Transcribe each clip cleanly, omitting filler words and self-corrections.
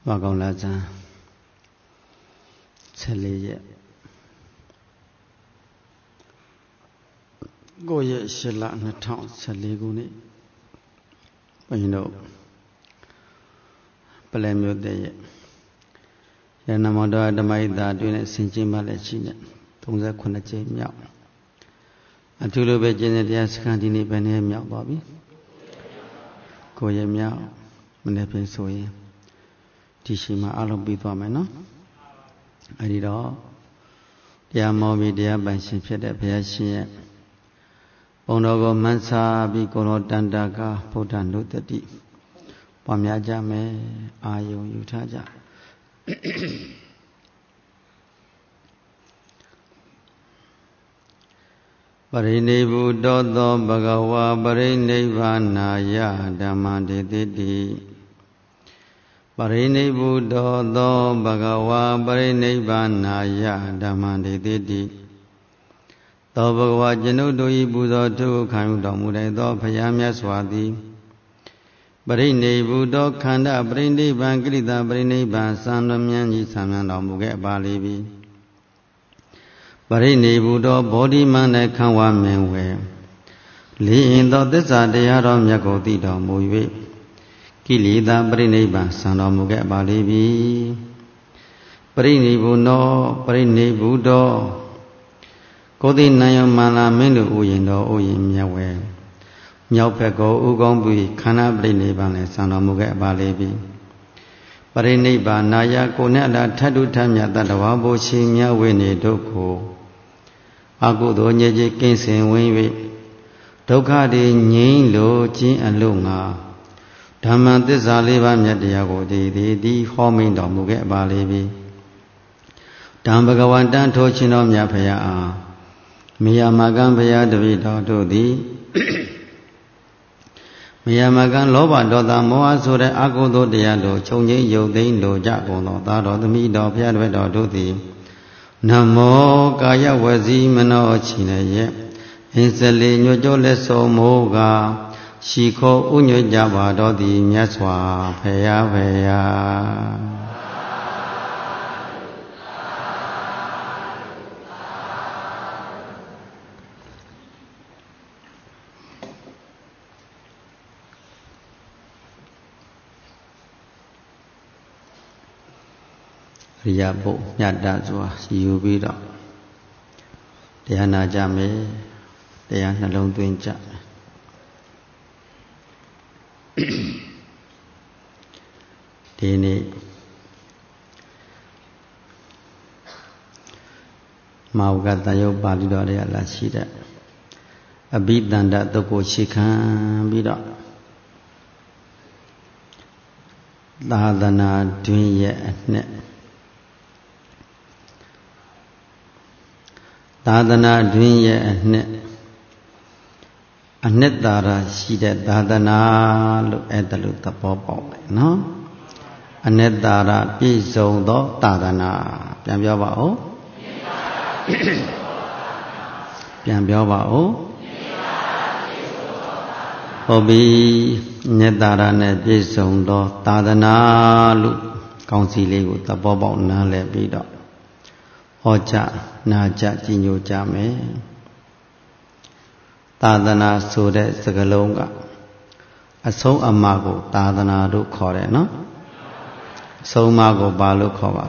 Và còn là ra sẽ lý dạy cô dạy sẽ lạ nó thọng sẽ lý cô này bây giờ bà lê miêu tế dạy giờ nằm ở đó đâm ai ta tuyên này xin chim bà lê chi nè thông ra khuôn là chế mẹo chú lưu bê chế này thì sáng đi này bên này mẹo bảo bí cô dạy mẹo mình đẹp bên số ấy thì chỉ mà alo bị toa mày nó ở đi đó dia mau bị dia bản sinh phết đẹp phải sinh ông đó có mansa bị cô nó đan đa cả phô đan nốt tết bỏ mẹ cha mẹ ai yêu tha cha Parinibhuddho Bhagava Parinivana Dhammandititi Parinibhuddho Bhagava Parinivana Dhammandititi Tho Bhagava Janudoi Buddha Thu Khang Dong Mudai Tho Phayamya Swati Parinibhuddho Khanda Parinivan Krita Parinivan Samnamyan Ji Samyan Dong Muge Balibi Parinibhuddho Bodhimana Khanwa Menwe Li in Tho Tissa Tayaro Myakoti Dong Muywe Kilita Parinivan Samdong Muge Balibi Parinibhuddho Kodi Nayo Mala Mendu Uyindo Uyin Myawe Myopeko Ugongbi Khana Parinivan Samdong Muge Balibi Parinivan Naya Konela Thadu Thamya Tadawa Boshi Myawe Ni Doko Akudo Nyeji Kinsin Winwe Dokha Di Nyin Lo Jin Alunga Dhamma Tissa Leba Myatyago Di Homin Dong Muge Balibi Dhambhagawan Dan Thochino Myapaya Miyamagan Paya Devita Dodi Miyamagan Loba Dota Moa Sure Akudo Diado Chonyi Yodin Do Jagono Taro Mido Pya Dvedo Dodi Namo Kaya Wazi Mano Chinaye Insali Nyojo Leso Moga Shiko Unyo Java Dodi Myaswa Paya Paya Riya Bộ Nhật Đà Dùa Siêu Bí Đạo Để Na Cha Mê Để Na Long Tuyên Cha Thế này Màu Gata Yo Bali Đó Để là Chi Đạo Abhidanda Toko Shikhan Bí Đạo Đà Tuyên Ye Nè Dadana Dvinye Anetara Shide Dadana Lu Edalu Tapopo No Anetara Piso Do Dadana Pian Bio Bao Pian Bio Bao Hobi Netara Ne Piso Do Dadana Lu Kaung Si Le Gu Tapopo Na Le Pi Do Ocha Naja Jinyo Jame Tadana Sode Sagalonga Aso Amago Tadana Ru Kore no Somago Balu Kova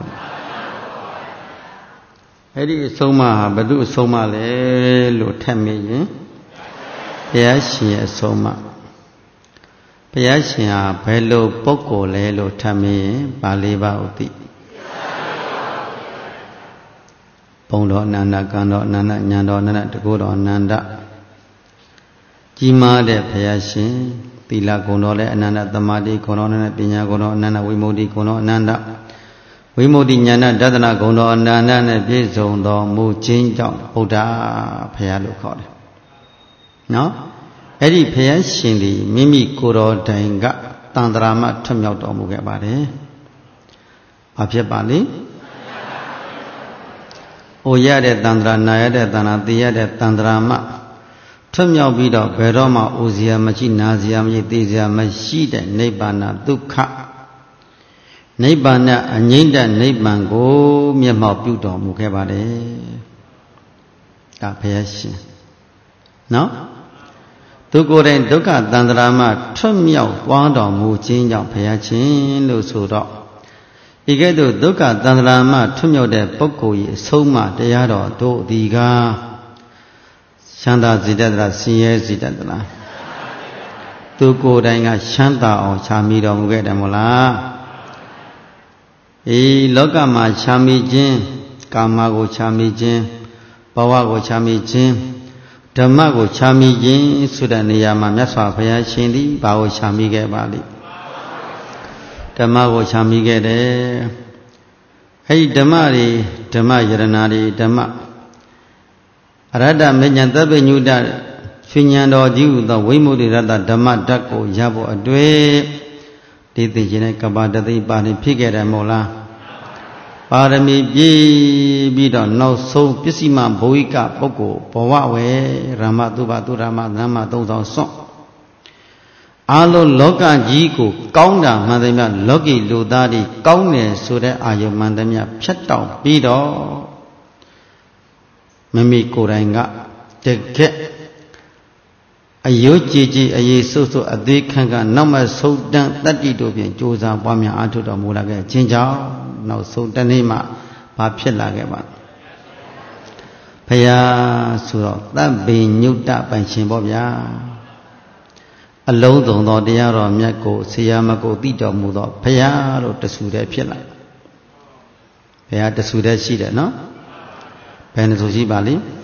Edi Soma Badu Soma Le Lu Temi Piashi Soma Piashi Belo Poko Le Lu Temi Baliba Uti Pondo Nanda Kando Nanda Nyando Nanda Tegudo Nanda Jima de Payashin Tila Kono Le Nanda Tamadi Kono Nanda Pinya Kono Nanda Wimodi Kono Nanda Wimodi Nyana Dadana Kono Nanda Ne Piso Do Mu Chin Jong Buddha Payalu Kode No Edi Payashin Di Mimi Kuro Dainga Tandrama Tumyo Do Muge Bade Apye Bali Oya de Tandra Naya de Tanatiya de Tandrama Tumyo Bido Beroma Uzia Machi Nazia Machi Tizia Machi de Nebana Dukha နိဗ္ဗာန်နဲ့အငြိမ့်တဲ့နိဗ္ဗာန်ကိုမျက်မှောက်ပြုတော်မူခဲ့ပါတယ်ဒါဘုရားရှင်နော်သူကိုယ်တိုင်ဒုက္ခတန္တရာမှထွတ်မြောက်သွားတော်မူခြင်းကြောင့်ဘုရားရှင်လို့ဆိုတော့ဤကဲ့သို့ဒုက္ခတန္တရာမှထွတ်မြောက်တဲ့ပုဂ္ဂိုလ်၏အဆုံးအမတရားတော်တို့ဒီကချမ်းသာစေတတ်သလားဆင်းရဲစေတတ်သလားသူကိုယ်တိုင်ကချမ်းသာအောင်ချာမိတော်မူခဲ့တယ်မို့လားလောကမှာချာမိခြင်းကာမကိုချာမိခြင်းဘဝကိုချာမိခြင်းဓမ္မကိုချာမိခြင်းဆိုတဲ့နေရာမှာမြတ်စွာဘုရားရှင်သည်ဘာကိုချာမိခဲ့ပါလိမ့်ဓမ္မကိုချာမိခဲ့တယ်အဲဒီဓမ္မတွေဓမ္မယရဏတွေဓမ္မအရဟတမေညာသဗ္ဗညုတရွှေဉဏ်တော်ကြီးဟူသောဝိမုဒ္ဓရတဓမ္မဓာတ်ကိုရဖို့အတွေ့ဒီသိခြင်းနဲ့ကပ္ပတသိပါဏိဖြစ်ခဲ့တယ်မို့လားပါရမီပြည့်ပြီးတော့နောက်ဆုံးပစ္စည်းမဘဝိကပုဂ္ဂိုလ်ဘဝဝေရမသုဘသုရမနမသုံးဆောင်စွန့်အာလုံးလောကကြီးကိုကောင်းတာမှန်သမျှလောကီလူသားတွေကောင်းတယ်ဆိုတဲ့အာယုမှန်သမျှဖြတ်တောက်ပြီးတော့မမိကိုယ်တိုင်ကတကက်အယုတ်ကြည်ကြည်အရေးဆုပ်ဆုပ်အသေးခန့်ကနောက်မှဆုံးတန်းတတ္တိတို့ဖြင့်ကြိုးစားပွားများအားထုတ်တော်မူလာခဲ့ခြင်းကြောင့်နောက်ဆုံးတနေ့မှဘာဖြစ်လာခဲ့ပါဘုရားဆိုတော့သဗ္ဗညုတပိုင်ရှင်ပေါ့ဗျာအလုံးစုံသောတရားတော်မြတ်ကိုဆရာမကိုသိတော်မူသောဘုရားလို့တဆူတည်းဖြစ်လာဘုရားတဆူတည်းရှိတယ်နော်ဘယ်နှဆူရှိပါလိမ့်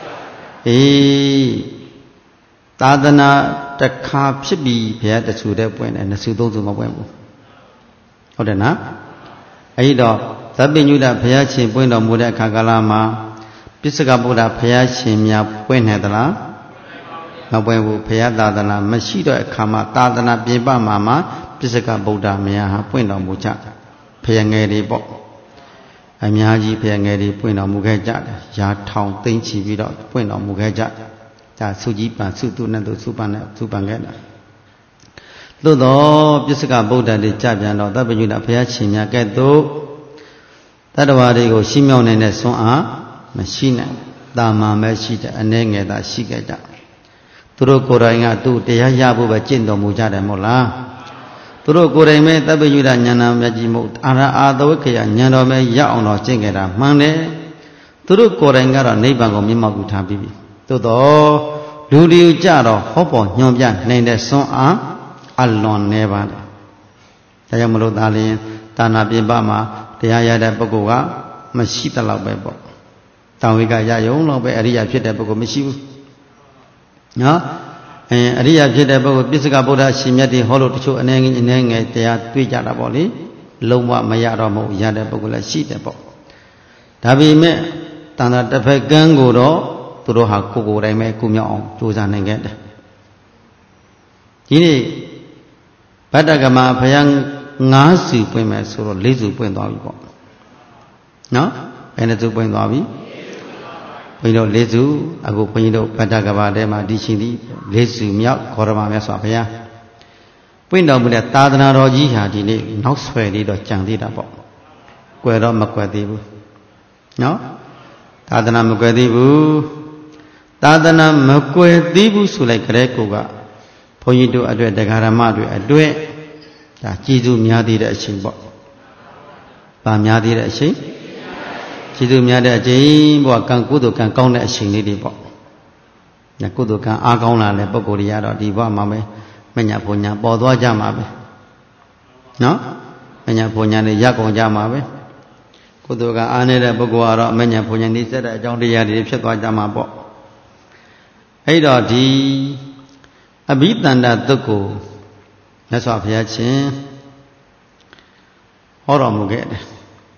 သာသနာတစ်ခါဖြစ်ပြီးဘုရားတဆူတည်းပွင့်တယ်နှစ်ဆူသုံးဆူမပွင့်ဘူးဟုတ်တယ်နော်အဲဒီတော့သဗ္ဗညုတဘုရားရှင်ပွင့်တော်မူတဲ့အခါကာလမှာပစ္စကဗုဒ္ဓဘုရားရှင်များပွင့်နေသလားမပွင့်ဘူးဘုရားသာသနာမရှိတော့အခါမှာသာသနာပြင်ပမှာပစ္စကဗုဒ္ဓများဟာပွင့်တော်မူကြဘုရားငယ်တွေပေါ့အများကြီးဘုရားငယ်တွေပွင့်တော်မူခဲ့ကြတယ်ရာထောင်သိမ့်ချီပြီးတော့ပွင့်တော်မူခဲ့ကြဒါစုကြီးပန်စုသူနဲ့သူစုပန်နဲ့စုပန်ခဲ့တာသို့တော့ပစ္စကဗုဒ္ဓတွေကြပြန်တော့သဗ္ဗညုတဘုရားရှင်များကဲ့သို့တတ္တဝါတွေကိုရှင်းမြောက်နိုင်တဲ့ဆွမ်းအားမရှိနိုင်တာမာပဲရှိတယ်အ ਨੇ ငယ်သာရှိခဲ့ကြသူတို့ကိုယ်တိုင်ကသူ့တရားရဖို့ပဲကျင့်တော်မူကြတယ်မို့လားသူတို့ကိုယ်တိုင်ပဲသဗ္ဗညုတဉာဏ်နာမြတ်ကြီးမို့အာသဝိခယဉာဏ်တော်ပဲရအောင်တော့ကျင့်ကြတာမှန်တယ်သူတို့ကိုယ်တိုင်ကတော့နိဗ္ဗာန်ကိုမျက်မှောက်ပြုထားပြီးပြီသို့တော့လူတွေကြတော့ဟောပေါ်ညွှန်ပြနိုင်တဲ့ဆွမ်းအားအလွန်နေပါတယ်ဒါကြောင့်မလို့ဒါလျင်ဒါနာပြင်ပမှာတရားရတဲ့ပုဂ္ဂိုလ်ကမရှိတလောက်ပဲပေါ့တောင်ဝိကရယုံလောက်ပဲအရိယာဖြစ်တဲ့ပုဂ္ဂိုလ်မရှိဘူးနော်အရိယာဖြစ်တဲ့ပုဂ္ဂိုလ်ပစ္စကဗုဒ္ဓရှင်မြတ်တွေဟောလို့တချို့အနေငယ်တရားတွေ့ကြတာပေါ့လေလုံးဝမရတော့မဟုတ်ရတဲ့ပုဂ္ဂိုလ်လည်းရှိတယ်ပေါ့ဒါပေမဲ့တန်တာတစ်ဖက်ကန်းကိုတော့သူတို့ဟာကိုယ်တိုင်ပဲကုမြောက်အောင်ကြိုးစားနိုင်ခဲ့တယ်ဒီနေ့ဗတ္တကမဘုရား9စုပွင့်မယ်ဆိုတော့4စုပွင့်သွားပြီပေါ့နော်ဘယ်နှစုပွင့်သွားပြီဘုန်းကြီးတို့4စုအခုဘုန်းကြီးတို့ဗတ္တကမထဲမှာဒီရှင်သည်4စုမြောက်ခေါရမမြတ်စွာဘုရားပွင့်တော်မူတဲ့သာသနာတော်ကြီးဟာဒီနေ့နောက်ဆွဲလေးတော့ကြံသေးတာပေါ့ကွယ်တော့မကွယ်သေးဘူးနော်သာသနာမကွယ်သေးဘူးသာသနာမကွယ်သေးဘူးဆိုလိုက်ကြတဲ့ကိုကဘုန်းကြီးတို့အတွက်တရားဓမ္မတွေအတွက်ဒါကျေးဇူးများသေးတဲ့အချိန်ပေါ့။ဗာများသေးတဲ့အချိန်ကျေးဇူးများတဲ့အချိန်ဘောကံကုသိုလ်ကံကောင်းတဲ့အချိန်လေးတွေပေါ့။ညာကုသိုလ်ကံအားကောင်းလာတဲ့ပုဂ္ဂိုလ်တွေကတော့ဒီဘဝမှာပဲမညာဘုံညာပေါ်သွားကြမှာပဲ။နော်။မညာဘုံညာတွေရက်ကုန်ကြမှာပဲ။ကုသိုလ်ကံအားနေတဲ့ပုဂ္ဂိုလ်ကတော့မညာဘုံညာနေစတဲ့အကြောင်းတရားတွေဖြစ်သွားကြမှာပေါ့။အဲ့တော့ဒီအဘိဓမ္မာတုတ်ကိုမြတ်စွာဘုရားရှင်ဟောတော်မူခဲ့တယ်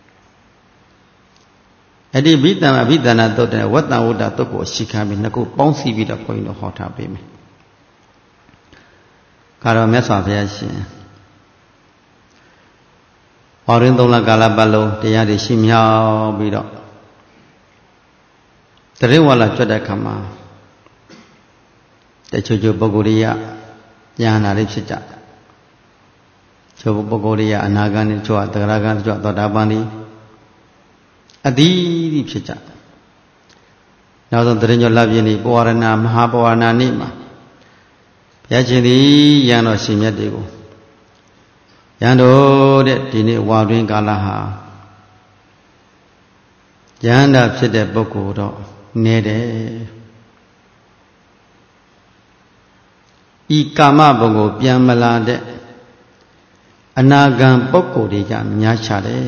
အဲ့ဒီအဘိဓမ္မာတုတ်တဲ့ဝတ္တဝတ္တတုတ်ကိုရှိခံပြီးနှစ်ခုပေါင်းစည်းပြီးတော့ဘုန်းကြီးတို့ဟောထားပေးမယ်ကာတော်မြတ်စွာဘုရားရှင်ဟောရင်း3လကာလပတ်လုံးတရားတွေရှိမြောက်ပြီးတော့တရင်ဝါလာကြွတဲ့အခါမှာတချို့ပုဂ္ဂိုလ်တွေကဉာဏ်နာလေးဖြစ်ကြချို့ပုဂ္ဂိုလ်တွေကအနာဂတ်နဲ့ချို့ကသဂရဂတ်ချို့ကသောတာပန်ဒီအသီးသီးဖြစ်ကြနောက်ဆုံးတရင်ကျော်လပြည့်နေ့ပဝရဏမဟာပဝရဏနေ့မှာဘုရားရှင်သည်ယံတော်ရှင်မြတ်တွေကိုယံတော်တဲ့ဒီနေ့ဝါတွင်ကာလဟာယန္တာဖြစ်တဲ့ပုဂ္ဂိုလ်တော့နေတယ်ဤကာမဘုံကိုပြန်မလာတဲ့အနာဂံပုဂ္ဂိုလ်တွေကများချတယ်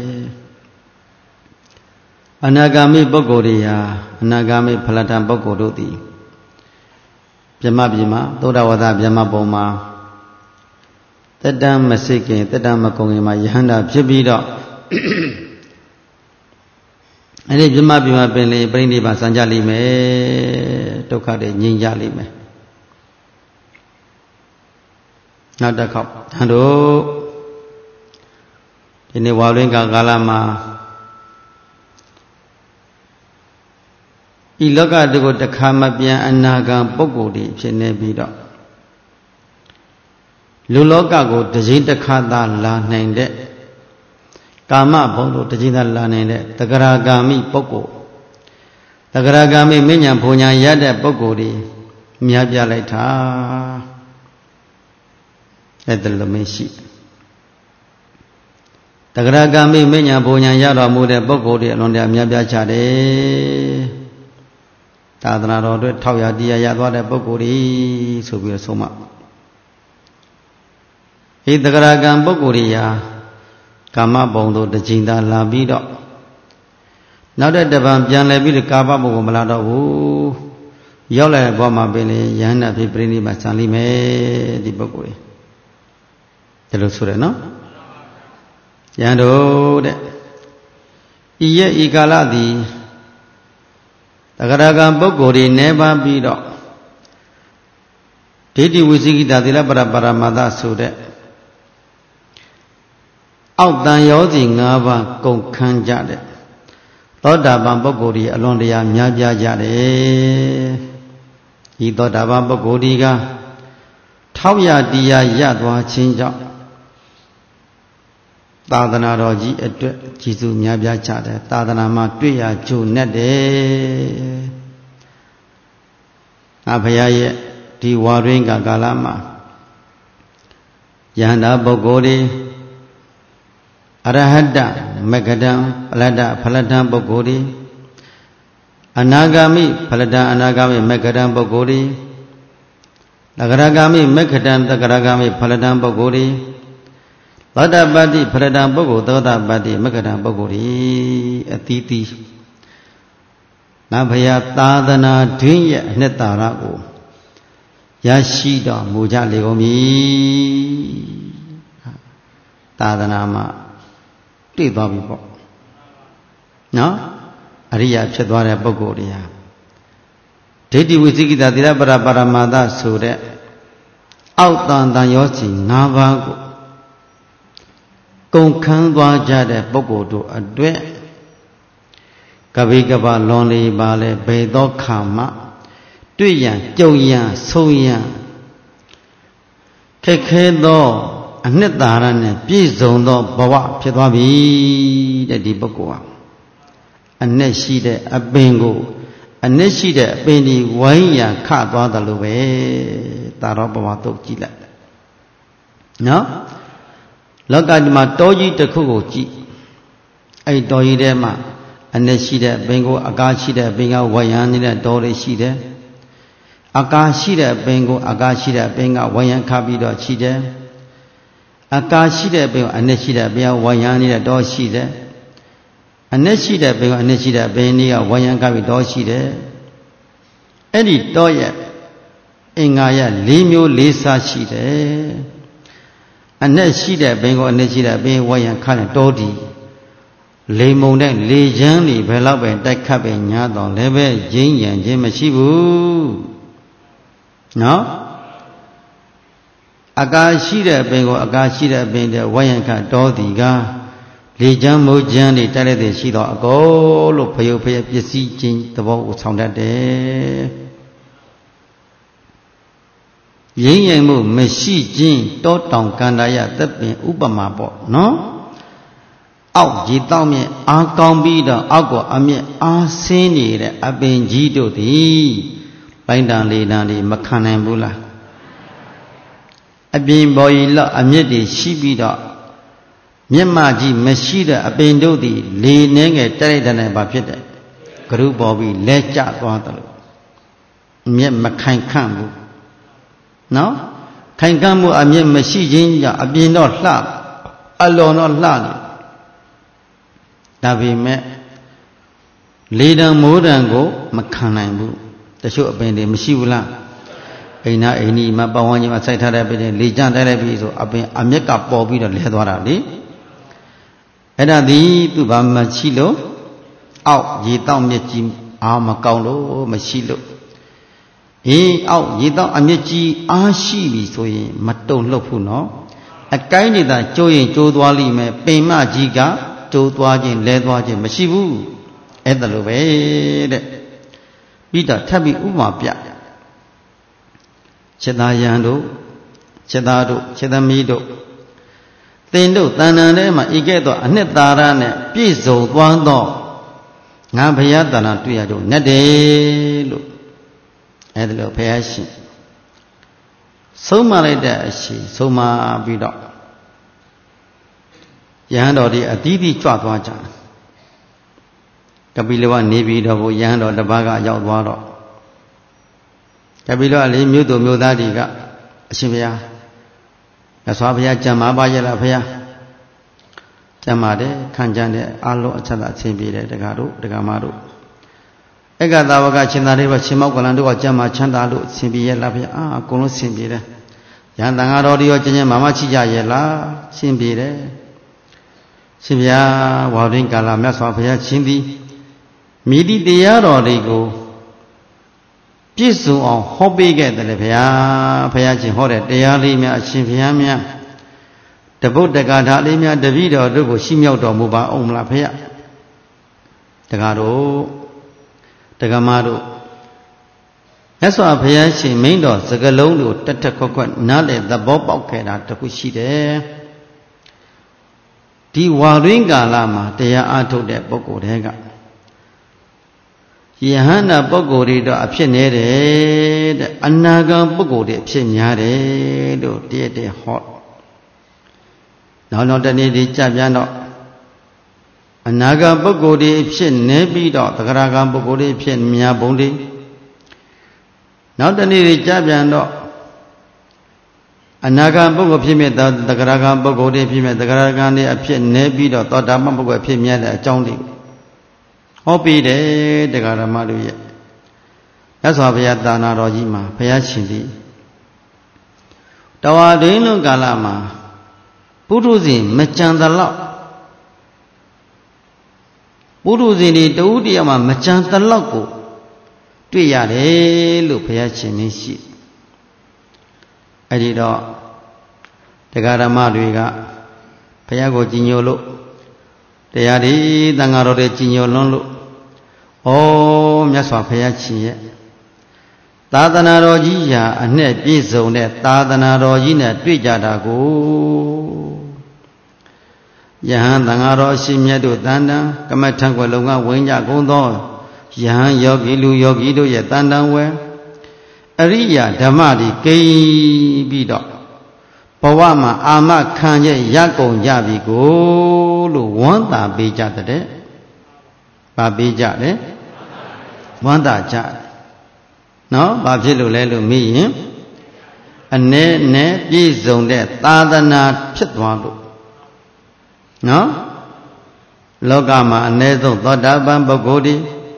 အနာဂါမိပုဂ္ဂိုလ်တွေဟာအနာဂါမိဖလတံပုဂ္ဂိုလ်တို့သည်ပြမပြမသုဒ္ဓဝါဒပြမပုံမှာတတ္တမစိတ်ခင်တတ္တမကုံခင်မှာယဟန္တာဖြစ်ပြီးတော့အဲ့ဒီပြမပြမပင်လေပြိဋိဘဆံကြလိမ့်မယ်ဒုက္ခတွေငြိမ်းကြလိမ့်မယ်နောက်တစ်ခေါက်တန်တို့ဒီနေ့ဝါလွင်ကာလမှာဤလောကတကိုတခါမပြန်အနာဂံပုဂ္ဂိုလ်တွေဖြစ်နေပြီးတော့လူလောကကိုတစ်ချိန်တစ်ခါသာလာနိုင်တဲ့ကာမဘုံတို့တစ်ချိန်သာလာနိုင်တဲ့တဂရဂာမိပုဂ္ဂိုလ်တဂရဂာမိမဉ္ဇဉ်ဘုံညာရတဲ့ပုဂ္ဂိုလ်တွေများပြလိုက်တာအဲ့ဒါလိုမရှိတဂရဂာမိမဉ္ဇဉ်ဘုံညာရတော်မူတဲ့ပုဂ္ဂိုလ်တွေအလွန်တရာများပြားကြတယ်သာသနာတော်အတွက်ထောက်ရတရားရသွားတဲ့ပုဂ္ဂိုလ်တွေဆိုပြီးဆုံးမဤတဂရဂံပုဂ္ဂိုလ်တွေဟာကာမဘုံတို့တစ်ချိန်သာလာပြီးတော့နောက်တဲ့တပံပြန်လဲပြီးကာမဘုံကိုမလာတော့ဘူးရောက်လာတဲ့ဘဝမှာပင်လေယန္တာဖြစ်ပြိဋိဘဆံလိမ့်မယ်ဒီပုဂ္ဂိုလ်တွေဒါလို့ဆိုရနော်ယန္တို့တဲ့ဤရဲ့ဤကာလသည်တဂရဂံပုဂ္ဂိုလ်တွေနေပါပြီးတော့ဒိဋ္ဌိဝိသိကိတသီလပရပရမတ္တဆိုတဲ့အောက်တန်ရောစီ၅ပါးကုန်ခန်းကြတဲ့သောတာပန်ပုဂ္ဂိုလ်တွေအလွန်တရာများပြားကြတယ်ဤသောတာပန်ပုဂ္ဂိုလ်တွေကထောက်ရတရားရသွားခြင်းကြောင့်သာသနာတော်ကြီးအတွက်ကျေးဇူးများပြားကြတယ်သာသနာမှာတွေ့ရကြုံနဲ့တယ်ဘုရားရဲ့ဒီဝါရင်းကာလမှာယန္တာပုဂ္ဂိုလ်တွေအရဟတမဂ္ဂတံဖလတ္တဖလတ္တံပုဂ္ဂိုလ်တွေအနာဂါမိဖလတ္တအနာဂါမိမဂ္ဂတံပုဂ္ဂိုလ်တွေတဂရဂါမိမဂ္ဂတံတဂရဂါမိဖလတ္တံပုဂ္ဂိုလ်တွေသောတာပတ္တိဖရတံပုဂ္ဂိုလ်သောတာပတ္တိမဂ္ဂတံပုဂ္ဂိုလ်ဤအသီးသီးငါဘုရားသာသနာတွင်ရဲ့အနှစ်သာရကိုရရှိတော်မူကြလေကုန်မည်သာသနာမှာတွေ့သွားပြီပေါ့နော်အရိယာဖြစ်သွားတဲ့ပုဂ္ဂိုလ်တွေဟာဒိဋ္ဌိဝိသိကိတသီလပရပရမတ္တဆိုတဲ့အောက်တန်တန်ရောစီ၅ပါးကိုကုန်ခန်းသွားကြတဲ့ပုဂ္ဂိုလ်တို့အတွက်ကပိကပလွန်လေပါလဲဘယ်သောခါမှတွေ့ရန်ကြုံရန်ဆုံးရန်ခက်ခဲသောအနှစ်သာရနဲ့ပြည့်စုံသောဘဝဖြစ်သွားပြီတဲ့ဒီပုဂ္ဂိုလ်ဟာအနှစ်ရှိတဲ့အပင်ကိုအနှစ်ရှိတဲ့အပင်ဒီဝိုင်းရန်ခသွားတယ်လို့ပဲသာရောဘဝတုတ်ကြည့်လိုက်နော်လောကဒီမှာတောကြီးတစ်ခုကိုကြည့်အဲ့တောကြီးထဲမှာအနှစ်ရှိတဲ့ပင်ကိုအကားရှိတဲ့ပင်ကဝယံနေတဲ့တောတွေရှိတယ်အကားရှိတဲ့ပင်ကိုအကားရှိတဲ့ပင်ကဝယံခပြီးတော့ရှိတယ်အကားရှိတဲ့ပင်ကိုအနှစ်ရှိတဲ့ပင်ကဝယံနေတဲ့တောရှိတယ်အနှစ်ရှိတဲ့ပင်ကအနှစ်ရှိတဲ့ပင်ကြီးကဝယံခပြီးတောရှိတယ်အဲ့ဒီတောရဲ့အင်္ဂါရ၄မျိုး၄စားရှိတယ်အနဲ့ရှိတဲ့ပင်ကိုအနဲ့ရှိတဲ့ပင်ဝယံခါတဲ့တောဒီလေမုံတဲ့လေချမ်းတွေဘယ်တော့ပဲတိုက်ခတ်ပဲညာတော့လည်းပဲရင်းရံခြင်းမရှိဘူးနော်အကာရှိတဲ့ပင်ကိုအကာရှိတဲ့ပင်တဲ့ဝယံခတောဒီကလေချမ်းမိုးချမ်းတွေတိုက်လိုက်တဲ့ရှိတော့အကောလို့ဖယုတ်ဖယပစ္စည်းချင်းသဘောကိုဆောင်တတ်တယ်ရင်းရင်မှုမရှိခြင်းတောတောင်ကန္တာယသက်ပင်ဥပမာပေါ့နော်အောက်ရေတောက်မြင့်အားကောင်းပြီးတော့အောက်ကိုအမြင့်အားဆင်းနေတဲ့အပင်ကြီးတို့သည်ပိုင်းတန်လေးတန်တွေမခံနိုင်ဘူးလားအပြင်ပေါ်ကြီးလောက်အမြင့်တွေရှိပြီးတော့မျက်မှကြီးမရှိတဲ့အပင်တို့သည်လေနှဲငယ်တိုက်တဲ့နဲ့ဘာဖြစ်တယ်ကရုပေါ်ပြီးလဲကျသွားတယ်လို့မျက်မခိုင်ခန့်ဘူးနော်ခိုင်ခန့်မှုအမျက်မရှိခြင်းကြောင့်အပြင်တော့လှအလွန်တော့လှနေဒါပေမဲ့လေတံမိုးတံကိုမခံနိုင်ဘူးတချို့အပင်တွေမရှိဘူးလားအိမ်နာအိမ်ကြီးမှာပတ်ဝန်းကျင်မှာစိုက်ထားတဲ့ပင်တွေလေကျတိုက်လိုက်ပြီဆိုအပင်အမျက်ကပေါ်ပြီးတော့လဲသွားတာလေအဲ့ဒါသည်သူဘာမရှိလို့အောက်ရေတောက်မြက်ကြီးအားမကောင်းလို့မရှိလို့အောက်ရေတောက်အမြက်ကြီးအားရှိပြီဆိုရင်မတုံ့လှုပ်ဘူးနော်အကိုင်းနေတာကျိုးရင်ကျိုးသွားလိမ့်မယ်ပင်မကြီးကကျိုးသွားခြင်းလဲသွားခြင်းမရှိဘူးအဲ့ဒါလိုပဲတဲ့ပြီးတော့ထပ်ပြီးဥပမာပြစေတယံတို့စေတတို့စေတမီတို့သင်တို့တဏ္ဍာထဲမှာဤကဲ့သို့အနှစ်သာရနဲ့ပြည့်စုံသွားသောငါဘုရားတဏ္ဍာတွေ့ရတော့နဲ့တယ်လို့အဲ့ဒါလို့ဘုရားရှင်ဆုံးမလိုက်တဲ့အရှိဆုံးမပြီးတော့ယဟန်တော်ဒီအသီးသီးကြွသွားကြကပိလဝနေပြီးတော့ဘုယဟန်တော်တစ်ပါးကရောက်သွားတော့ကပိလဝလေးမြို့သူမြို့သားတွေကအရှင်ဘုရားမြတ်စွာဘုရားကြံမာပါရဲ့လားဘုရားကြံမာတယ်ခံကြတယ်အလုံးအချက်အဆင်ပြေတယ်တက္ကတို့တက္ကမတို့ဧကသာဝကရှင်သာရိပုတ္တရှင်မောက္ကလန်တို့ကကြံမာချမ်းသာလို့အဆင်ပြေရဲ့လားဘုရားအကုန်လုံးအဆင်ပြေတယ်ယဟန်တန်ဃာတော်တွေရောကျင့်မမချိကြရဲ့လားအဆင်ပြေတယ်ရှင်ဘုရားဝါရင်းကာလမြတ်စွာဘုရားရှင်သည်မိတိတရားတော်တွေကိုပြည့်စုံအောင်ဟောပေးခဲ့တယ်ဗျာဘုရားရှင်ဟောတဲ့တရားလေးများအရှင်ဘုရားများတပုတ်တက္ကထာလေးများတပည့်တော်တို့ကိုရှိမြောက်တော်မူပါအောင်မလားဘုရားတက္ကတို့တက္ကမတို့မြတ်စွာဘုရားရှင်မိန့်တော်စကားလုံးတို့တက်တက်ခွက်ခွက်နားလည်သဘောပေါက်ခဲ့တာတခုရှိတယ်ဒီဝါရင်းကာလမှာတရားအားထုတ်တဲ့ပုဂ္ဂိုလ်တွေကယဟန္တာပုဂ္ဂိုလ်တွေတော့အဖြစ်နေတယ်တဲ့အနာဂံပုဂ္ဂိုလ်တွေအဖြစ်များတယ်လို့တည့်တဲ့ဟောနောက်တနေ့ဒီကြပြန်တော့အနာဂံပုဂ္ဂိုလ်တွေအဖြစ်နေပြီးတော့သဂရဂံပုဂ္ဂိုလ်တွေအဖြစ်များပုံတွေနောက်တနေ့ဒီကြပြန်တော့အနာဂံပုဂ္ဂိုလ်ဖြစ်မဲ့သဂရဂံပုဂ္ဂိုလ်တွေဖြစ်မဲ့သဂရဂံတွေအဖြစ်နေပြီးတော့သောတာပန်ပုဂ္ဂိုလ်အဖြစ်များတဲ့အကြောင်းတွေဟောပြီးတယ်တရားဓမ္မတို့ရဲ့မြတ်စွာဘုရားသာနာတော်ကြီးမှာဘုရားရှင်သည်တဝါတွင်လုံးကာလမှာပုထုဇဉ်မကြံသလောက်ပုထုဇဉ်တွေတဦးတယောက်မှမကြံသလောက်ကိုတွေ့ရတယ်လို့ဘုရားရှင်နေရှိအဲ့ဒီတော့တရားဓမ္မတွေကဘုရားကိုကြည်ညိုလို့တရားဒီသံဃာတော်တွေကြည်ညိုလွန်းလို့မြတ်စွာဘုရားရှင်ရဲ့သာသနာတော်ကြီးရာအနဲ့ပြည့်စုံတဲ့သာသနာတော်ကြီးနဲ့တွေ့ကြတာကိုယဟန်သံဃာတော်အရှင်မြတ်တို့တန်တန်ကမထံကွယ်လုံးကဝင်ကြကုန်သောယဟန်ယောဂီလူယောဂီတို့ရဲ့တန်တန်ဝဲအရိယာဓမ္မတွေကိန်းပြီးတော့ဘဝမှာအာမခံရဲ့ရကုန်ကြပြီကိုလို့ဝမ်းသာပေးကြတဲ့။ဘာပေးကြလဲ။ဝမ်းသာကြ။နော်ဘာဖြစ်လို့လဲလို့မေးရင်အ ਨੇ နဲ့ပြည့်စုံတဲ့သာသနာဖြစ်သွားလို့နော်လောကမှာအ ਨੇ ဆုံးသောတာပန်ပုဂ္ဂိုလ်ဒီ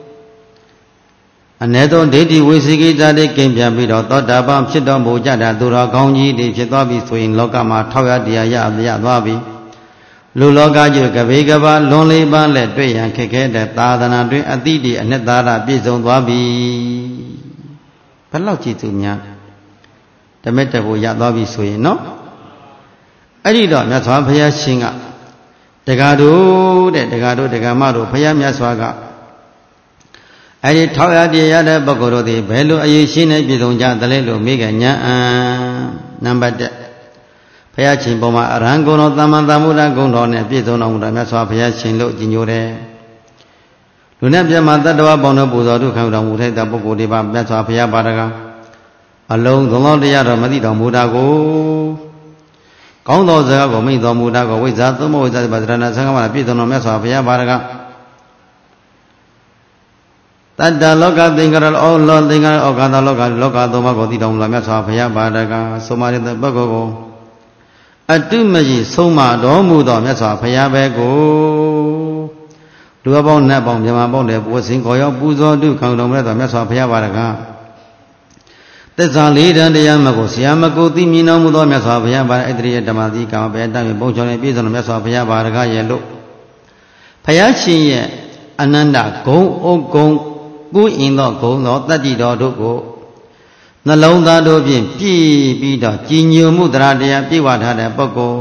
အ ਨੇ ဆုံးဒိဋ္ဌိဝိသိကိစ္စတွေကိန်းပြန်ပြီးတော့သောတာပန်ဖြစ်တော်မူကြတာသူတော်ကောင်းကြီးတွေဖြစ်သွားပြီဆိုရင်လောကမှာထောက်ရတရားရသွားပြီလူလောကကြီးကဘေးကဘာလွန်လေးပါးလက်တွေ့ရန်ခက်ခဲတဲ့သာသနာတွင်အတိတိအနှစ်သာရပြည့်စုံသွားပြီဘယ်လောက်ကြည်သူများဓမ္မတကိုရသွားပြီဆိုရင်နော်အဲ့ဒီတော့မြတ်စွာဘုရားရှင်ကတက္ကတို့တဲ့တက္ကတို့တက္ကမတို့ဘုရားမြတ်စွာကအဲ့ဒီထောက်ရတရားရတဲ့ပုဂ္ဂိုလ်တို့သည်ဘယ်လိုအရေးရှိနေပြည်စုံကြသလဲလို့မိကညာ Number 1 ဘုရားရှင်ပေါ်မှာအရဟံဂုဏ်တော်သမ္မာသမ္ဗုဒ္ဓဂုဏ်တော်နဲ့ပြည့်စုံတော်မူတာမြတ်စွာဘုရားရှင်လို့ကြီးညိုတယ်လူနဲ့ပြမတတ္တဝါပေါင်းတို့ပူဇော်တုခံတော်မူထိုက်တဲ့ပုဂ္ဂိုလ်တွေပါမြတ်စွာဘုရားပါတကားအလုံးစုံသောတရားတော်မသိတော်မူတာကိုကောင်းသောစကားကိုမိန့်တော်မူတာကိုဝိဇ္ဇာသုံးဝိဇ္ဇာပဒရဏသံဃာမှာပြည့်စုံတော်မြတ်စွာဘုရားပါတကားတတ္တလောကသင်္ကာရဩလောသင်္ကာရဩကာသလောကသုံးပါးကိုသိတော်မူလာမြတ်စွာဘုရားပါတကားဆိုမှတဲ့ပုဂ္ဂိုလ်ကိုအတုမရှိဆုံးမတော်မူသောမြတ်စွာဘုရားပဲကိုလူအပေါင်းနတ်ပေါင်းမြမပေါင်းတွေပွေစင်ခေါ်ရောက်ပူဇော်တုခံတော်မူသောမြတ်စွာဘုရားပါတကားသစ္စာလေးတန်တရားမကိုဆရာမကိုသိမြင်တော်မူသောမြတ်စွာဘုရားပါဣတရိယဓမ္မတိကာမပဲတတ်ပြီးပုံချောင်းနဲ့ပြည့်စုံတော်မြတ်စွာဘုရားပါတကားရဲ့လို့ဘုရားရှင်ရဲ့အနန္တဂုံဩဂုံကုအင်သောဂုံသောတတ္တိတော်တို့ကိုနှလုံးသားတို့ဖြင့်ပြည့်ပြီးတော့ကြည်ညိုမှုတရားတရားပြည့်ဝထားတဲ့ပုဂ္ဂိုလ်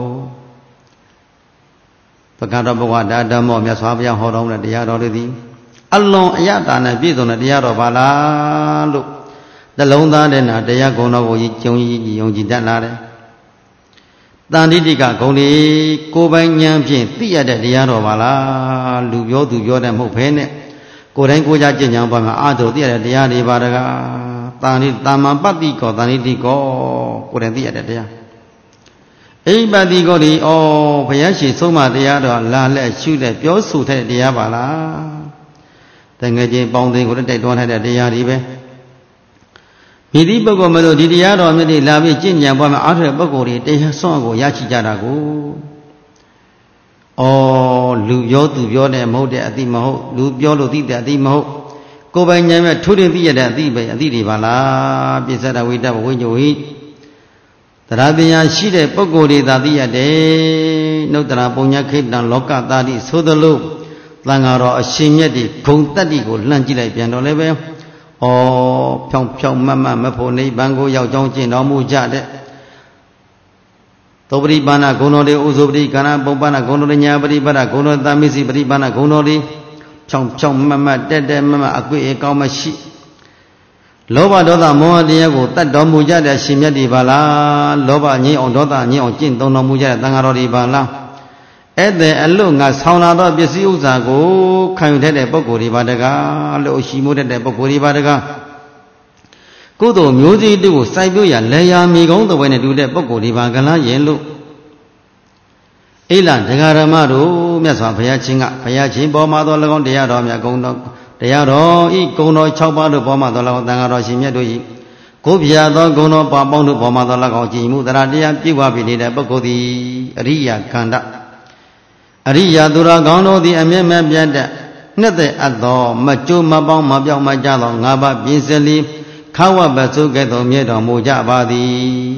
ပကတော်ဘုရားဓမ္မောမြတ်စွာဘုရားဟောတော်မူတဲ့တရားတော်တွေသည်အလွန်အယတာနဲ့ပြည့်စုံတဲ့တရားတော်ပါလားလို့နှလုံးသားတဲ့နာတရားဂုဏ်တော်ကိုယုံကြည်တတ်လာတယ်တန်တိတိကဂုဏ်တွေကိုယ်ပိုင်ဉာဏ်ဖြင့်သိရတဲ့တရားတော်ပါလားလူပြောသူပြောတဲ့မဟုတ်ဘဲနဲ့ကိုယ်တိုင်းကိုယ်ကြကျင့်ကြံပါမှာအာထုသိရတဲ့တရားတွေပါတကားတာမန်ပတ္တိကောတန်တိကောကိုယ်တိုင်သိရတဲ့တရားအိပတ္တိကောဒီဩဘုရားရှင်ဆုံးမတရားတော်လာလက်ရှုတဲ့ပြောဆိုတဲ့တရားပါလားတငယ်ချင်းပေါင်းသိကိုတိုက်တွန်းထားတဲ့တရားတွေပဲမိသည့်ပုဂ္ဂိုလ်မလို့ဒီတရားတော်မြတ်တွေလာပြီးကျင့်ကြံပွားမှာအားထုတ်တဲ့ပုဂ္ဂိုလ်တွေတရားဆွမ်းကိုရရှိကြတာကိုလူပြောသူပြောတဲ့မဟုတ်တဲ့အတိမဟုတ်လူပြောလို့သိတဲ့အတိမဟုတ်ကိုယ်ပိုင်ဉာဏ်နဲ့ထိုးထွင်းသိရတဲ့အတိပဲအတိတွေပါလားပိဿဒဝိတ္တဝိညုဟိတရားပညာရှိတဲ့ပုဂ္ဂိုလ်တွေသာသိရတယ်နုတ္တရာပုံညာခိတံလောကတာတိဆိုသလိုသံဃာတော်အရှင်မြတ်ဒီဂုံတတ္တိကိုလှမ်းကြည့်လိုက်ပြန်တော့လည်းပဲဖြောင်းဖြောင်းမတ်မတ်မဖို့နိဗ္ဗာန်ကိုရောက်ကြောင်းကျင့်တော်မူကြတဲ့သောပရိပါဏဂုဏတော်တွေဥဇုပတိကာဏပုံပဏဂုဏတော်ညာပရိပါဏဂုဏတော်သာမိစီပရိပါဏဂုဏတော်တွေဖြောင်းဖြောင်းမတ်မတ်တက်မတ်အကွေအကောင်းမရှိလောဘဒေါသမောဟတရားကိုတတ်တော်မူကြတဲ့ရှင်မြတ်ဒီပါလားလောဘငြိမ်းအောင်ဒေါသငြိမ်းအောင်ကျင့်သုံးတော်မူကြတဲ့သံဃာတော်ဒီပါလားဧည့်သည်အလွတ်ငါဆောင်းလာသောပစ္စည်းဥစ္စာကိုခံယူတဲ့ပုဂ္ဂိုလ်ဒီပါတကားလို့ရှိမိုးတဲ့ပုဂ္ဂိုလ်ဒီပါတကားကုသိုလ်မျိုးစေ့တို့ကိုစိုက်ပျိုးရလေယာမြေကောင်းတဲ့ဝဲနဲ့တူတဲ့ပုဂ္ဂိုလ်ဒီပါကလားရင်လို့အိလဒဂရမတို့မြတ်စွာဘုရားရှင်ကဘုရားရှင်ပေါ်မှာသော၎င်းတရားတော်မြတ်ဂုဏ်တော်တရားတော်ဤဂုဏ်တော်6ပါးတို့ပေါ်မှာသော၎င်းသံဃာတော်ရှင်မြတ်တို့ဤကိုပြသောဂုဏ်တော်ပါပေါင်းတို့ပေါ်မှာသော၎င်းကြည်မှုတရားတရားပြည့်ဝပြီးနေတဲ့ပုဂ္ဂိုလ်သည်အရိယခန္ဓာအရိယသူတော်ကောင်းတို့သည်အမြဲမပြတ်တဲ့နှစ်သက်အပ်သောမကျိုးမပေါင်းမပြောင်းမကြသော၅ပါးပြင်းစလီခဝပစုကဲ့သို့မြဲတော်မူကြပါသည်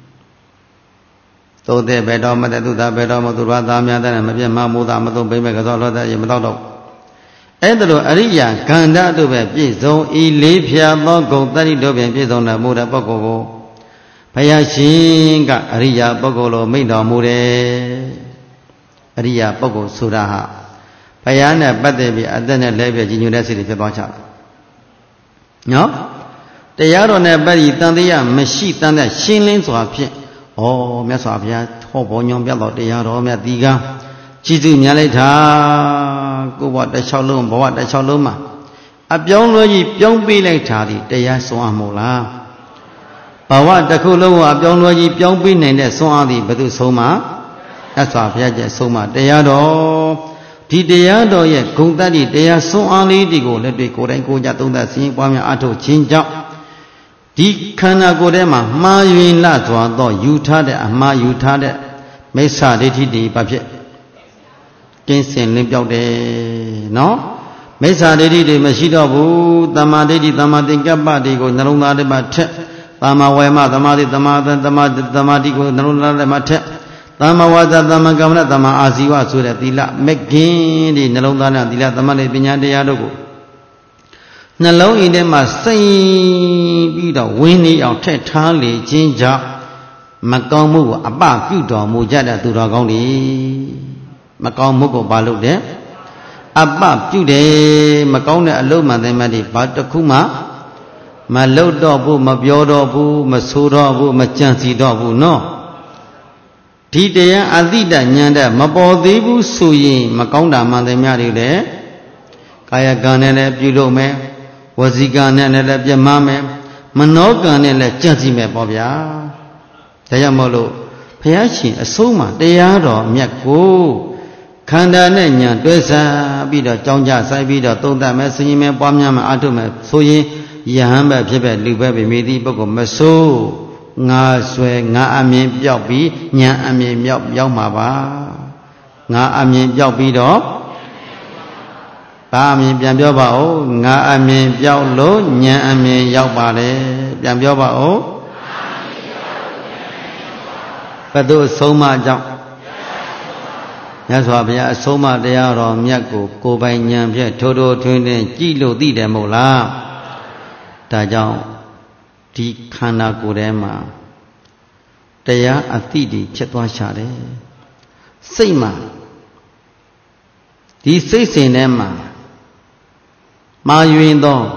သို့တဲ့ဘယ်တော်မတဲ့သူသာဘယ်တော်မသူတော်သားများတဲ့မပြတ်မမိုးသာမသုံးပိမဲ့ကသောလောတဲ့ရေမတော့တော့အဲ့ဒါလိုအရိယခန္ဓာတို့ပဲပြည့်စုံဤလေးဖြာသောဂုဏ်တတိတို့ပင်ပြည့်စုံတော်မူတဲ့ပုဂ္ဂိုလ်ကိုဘုရားရှင်ကအရိယပုဂ္ဂိုလ်လိုမိန့်တော်မူတယ်အရိယပုဂ္ဂိုလ်ဆိုတာဟာဘုရားနဲ့ပတ်သက်ပြီးအသက်နဲ့လဲပြကြီးညိုတဲ့စိတ်တွေဖြစ်သွားကြတယ်နော်တရားတော်နဲ့ပတ်ပြီးတန်တရားမရှိတန်တဲ့ရှင်းလင်းစွာဖြင့်မြတ်စွာဘုရားဟောပေါ်ညွန်ပြတော်တရားတော်မြတ်ဒီကကြည်စုမြတ်လိုက်တာကိုဘဝတစ်လျှောက်လုံးဘဝတစ်လျှောက်လုံးမှာအပြောင်းလဲကြီးပြောင်းပေးလိုက်တာဒီတရားစွမ်းအားမို့လားဘဝတစ်ခုလုံးကိုအပြောင်းလဲကြီးပြောင်းပေးနိုင်တဲ့စွမ်းအားဒီဘယ်သူဆုံးမမြတ်စွာဘုရားကျက်ဆုံးမတရားတော်ဒီတရားတော်ရဲ့ဂုဏ်တတ်သည့်တရားစွမ်းအားလေးဒီကိုလက်တွေ့ကိုယ်တိုင်ကိုယ်ကြသုံးသပ်စဉ်းပွားများအထုတ်ခြင်းကြောင့်ဒီခန္ဓာကိုယ်ထဲမှာမှားယွင်းလာစွာသောယူထားတဲ့အမှားယူထားတဲ့မိစ္ဆာဒိဋ္ဌိတွေဘာဖြစ်ကင်းစင်လင်းပြောက်တယ်နော်မိစ္ဆာဒိဋ္ဌိတွေမရှိတော့ဘူးတမ္မာဒိဋ္ဌိတမ္မာသင်္ကပ္ပတွေကိုနှလုံးသားထဲမှာထက်တမ္မာဝေမတမ္မာတိတမ္မာတိကိုနှလုံးသားထဲမှာထက်တမ္မာဝါစာတမ္မာကမ္မနာတမ္မာအာဇီဝဆိုတဲ့သီလမက်ကင်းဒီနှလုံးသားနဲ့သီလသမဏေပညာတရားတို့ကိုနှလုံးအိမ်ထဲမှာစိတ်ပြီးတော့ဝင်းနေအောင်ထက်ထားလေခြင်းကြောင့်မကောင်းမှုကိုအပပြုတော်မူကြတဲ့သူတော်ကောင်းတွေမကောင်းမှုကိုဘာလို့လဲအပပြုတယ်မကောင်းတဲ့အလုပ်မှန်တယ်မှဒီဘာတစ်ခုမှ mà lâu đó bu mà biểu đó bu mà số đó bu mà chân gì đó bu nó thì để adi đã nhận ra mà bỏ đi bu suy mà công đảm mà để nhà đi đấy kaya gan này biểu lộ mẹ wazi gan này là biểu má mẹ mà nó gan này là chân gì mẹ bỏ bia thế giờ mà lo phải chỉ số mà để đó miệt cô khán giả này nhận đối xa bị đó trong nhà sai bị đó tôn ta mẹ sinh mẹ bom nhà mà ăn thôi mẹ suy giờ ham bè phía bè lưu bè bị mê đi bao gồm mẹ số ngã xuê ngã âm miệng biểu bí nhà âm miệng biểu mà ba ngã âm miệng biểu bí đó ba âm miệng biểu bảo ngã âm miệng biểu lỗ nhà âm miệng biểu bà đấy biểu bảo bắt đầu số mà trọng nhớ sao bây giờ số mà đây rồi nhớ cô bài nhà bây giờ thô đô thuyền này chỉ lộ đi để một là ta chọn đi khăn nào cô đấy mà đây á đi chết toa xa đấy xây mà đi xây xây này mà duyên đó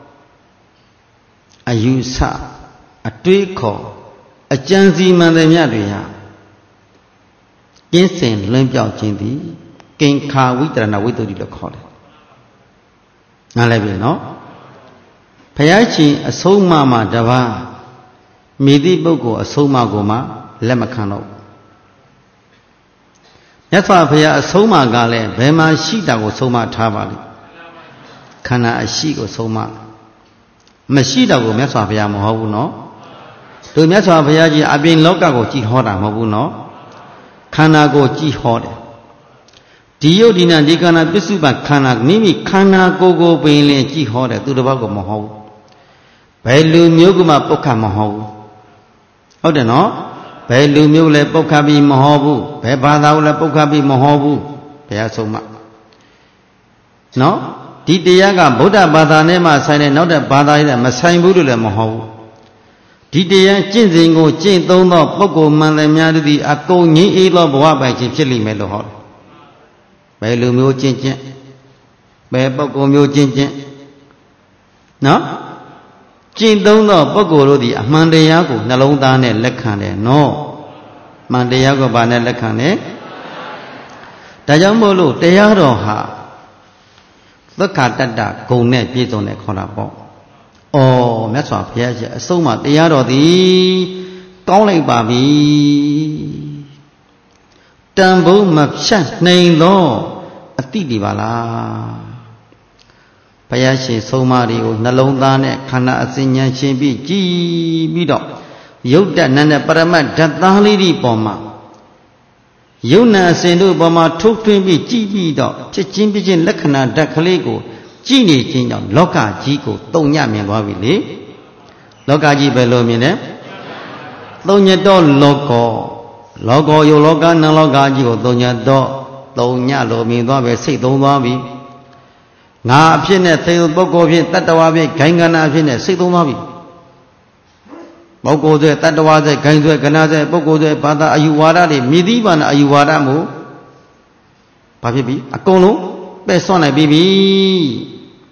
ayu sa truy khổ chân gì mà đây nhá rồi à kiến sinh lên biểu chính thì kinh khá quý trà nào quý tôi đi được khó đấy nghe lại biết nó phải chỉ số mà đã va mi đi bao gồm số mà gồm mà lấy mà khăn đâu nhất là phải số mà gà lệ về mà sĩ đạo của số mà thà vào đi khăn là sĩ của số mà sĩ đạo của nhất là phải mà học nó từ nhất là phải chỉ ở bên lóc của chỉ họ đã học nó khăn là của chỉ họ đấy đi yêu đi nào đi khăn là biết sự bạn khăn là mimi khăn là cô bên lên chỉ họ đấy từ đó bao gồm mà học vậy lưu miêu của mà bốc khám mà học ở đây nó vậy lưu miêu là bốc khám bị mà học vậy bà đạo là bốc khám bị mà học vậy số mà nó đi địa cái Buddha bà đạo này mà sai này nó để bà đạo này mà sai Buddha là mà học đi địa chân chính của chân tôn đó bốc của mình là nhà đi à cô nghĩ lo bỏ bài chỉ chỉ liền mấy đồ họ vậy lưu miêu chân chân vậy bốc của miêu chân chân nó chân tôn đó bốc của rồi thì mang đề giá của nhà lông ta này lách hàng này nó mang đề giá của bà này lách hàng này đại giáo mô lô đề giá đó ha tất cả tất cả cùng này biết rồi này khó là bỏ mẹ xóa phía chứ số mà đề giá đó thì có lại bà vì tam bố mập sát này đó tí đi bà la phải chỉ số mà đi nhà lông ta này khăn là sinh nhà sinh bị chi bị đó yếu đã nên là paramát đặt ta lấy đi bỏ mà yếu na sinh đôi bỏ mà thuốc tuyên bị chi bị đó chết chính bị chính lắc khăn đặt khơi của chi này chính đó lóc cả chi của tông nhà miền bao vị lý lóc cả chi về lối miền đấy tông nhà đó lóc có yếu lóc cả năng lóc cả chi của tông nhà lối miền đó về xây tông đó vì ngã phiền này thấy bao cô phiền tất cả phiền cảnh ngã na phiền này xây tông đó vì bao cô rồi tất cả rồi cảnh rồi cảnh na rồi bao cô rồi bà ta ayuwada đi mi đi bà na ayuwada mu bà phiền bị công luôn bé son này bị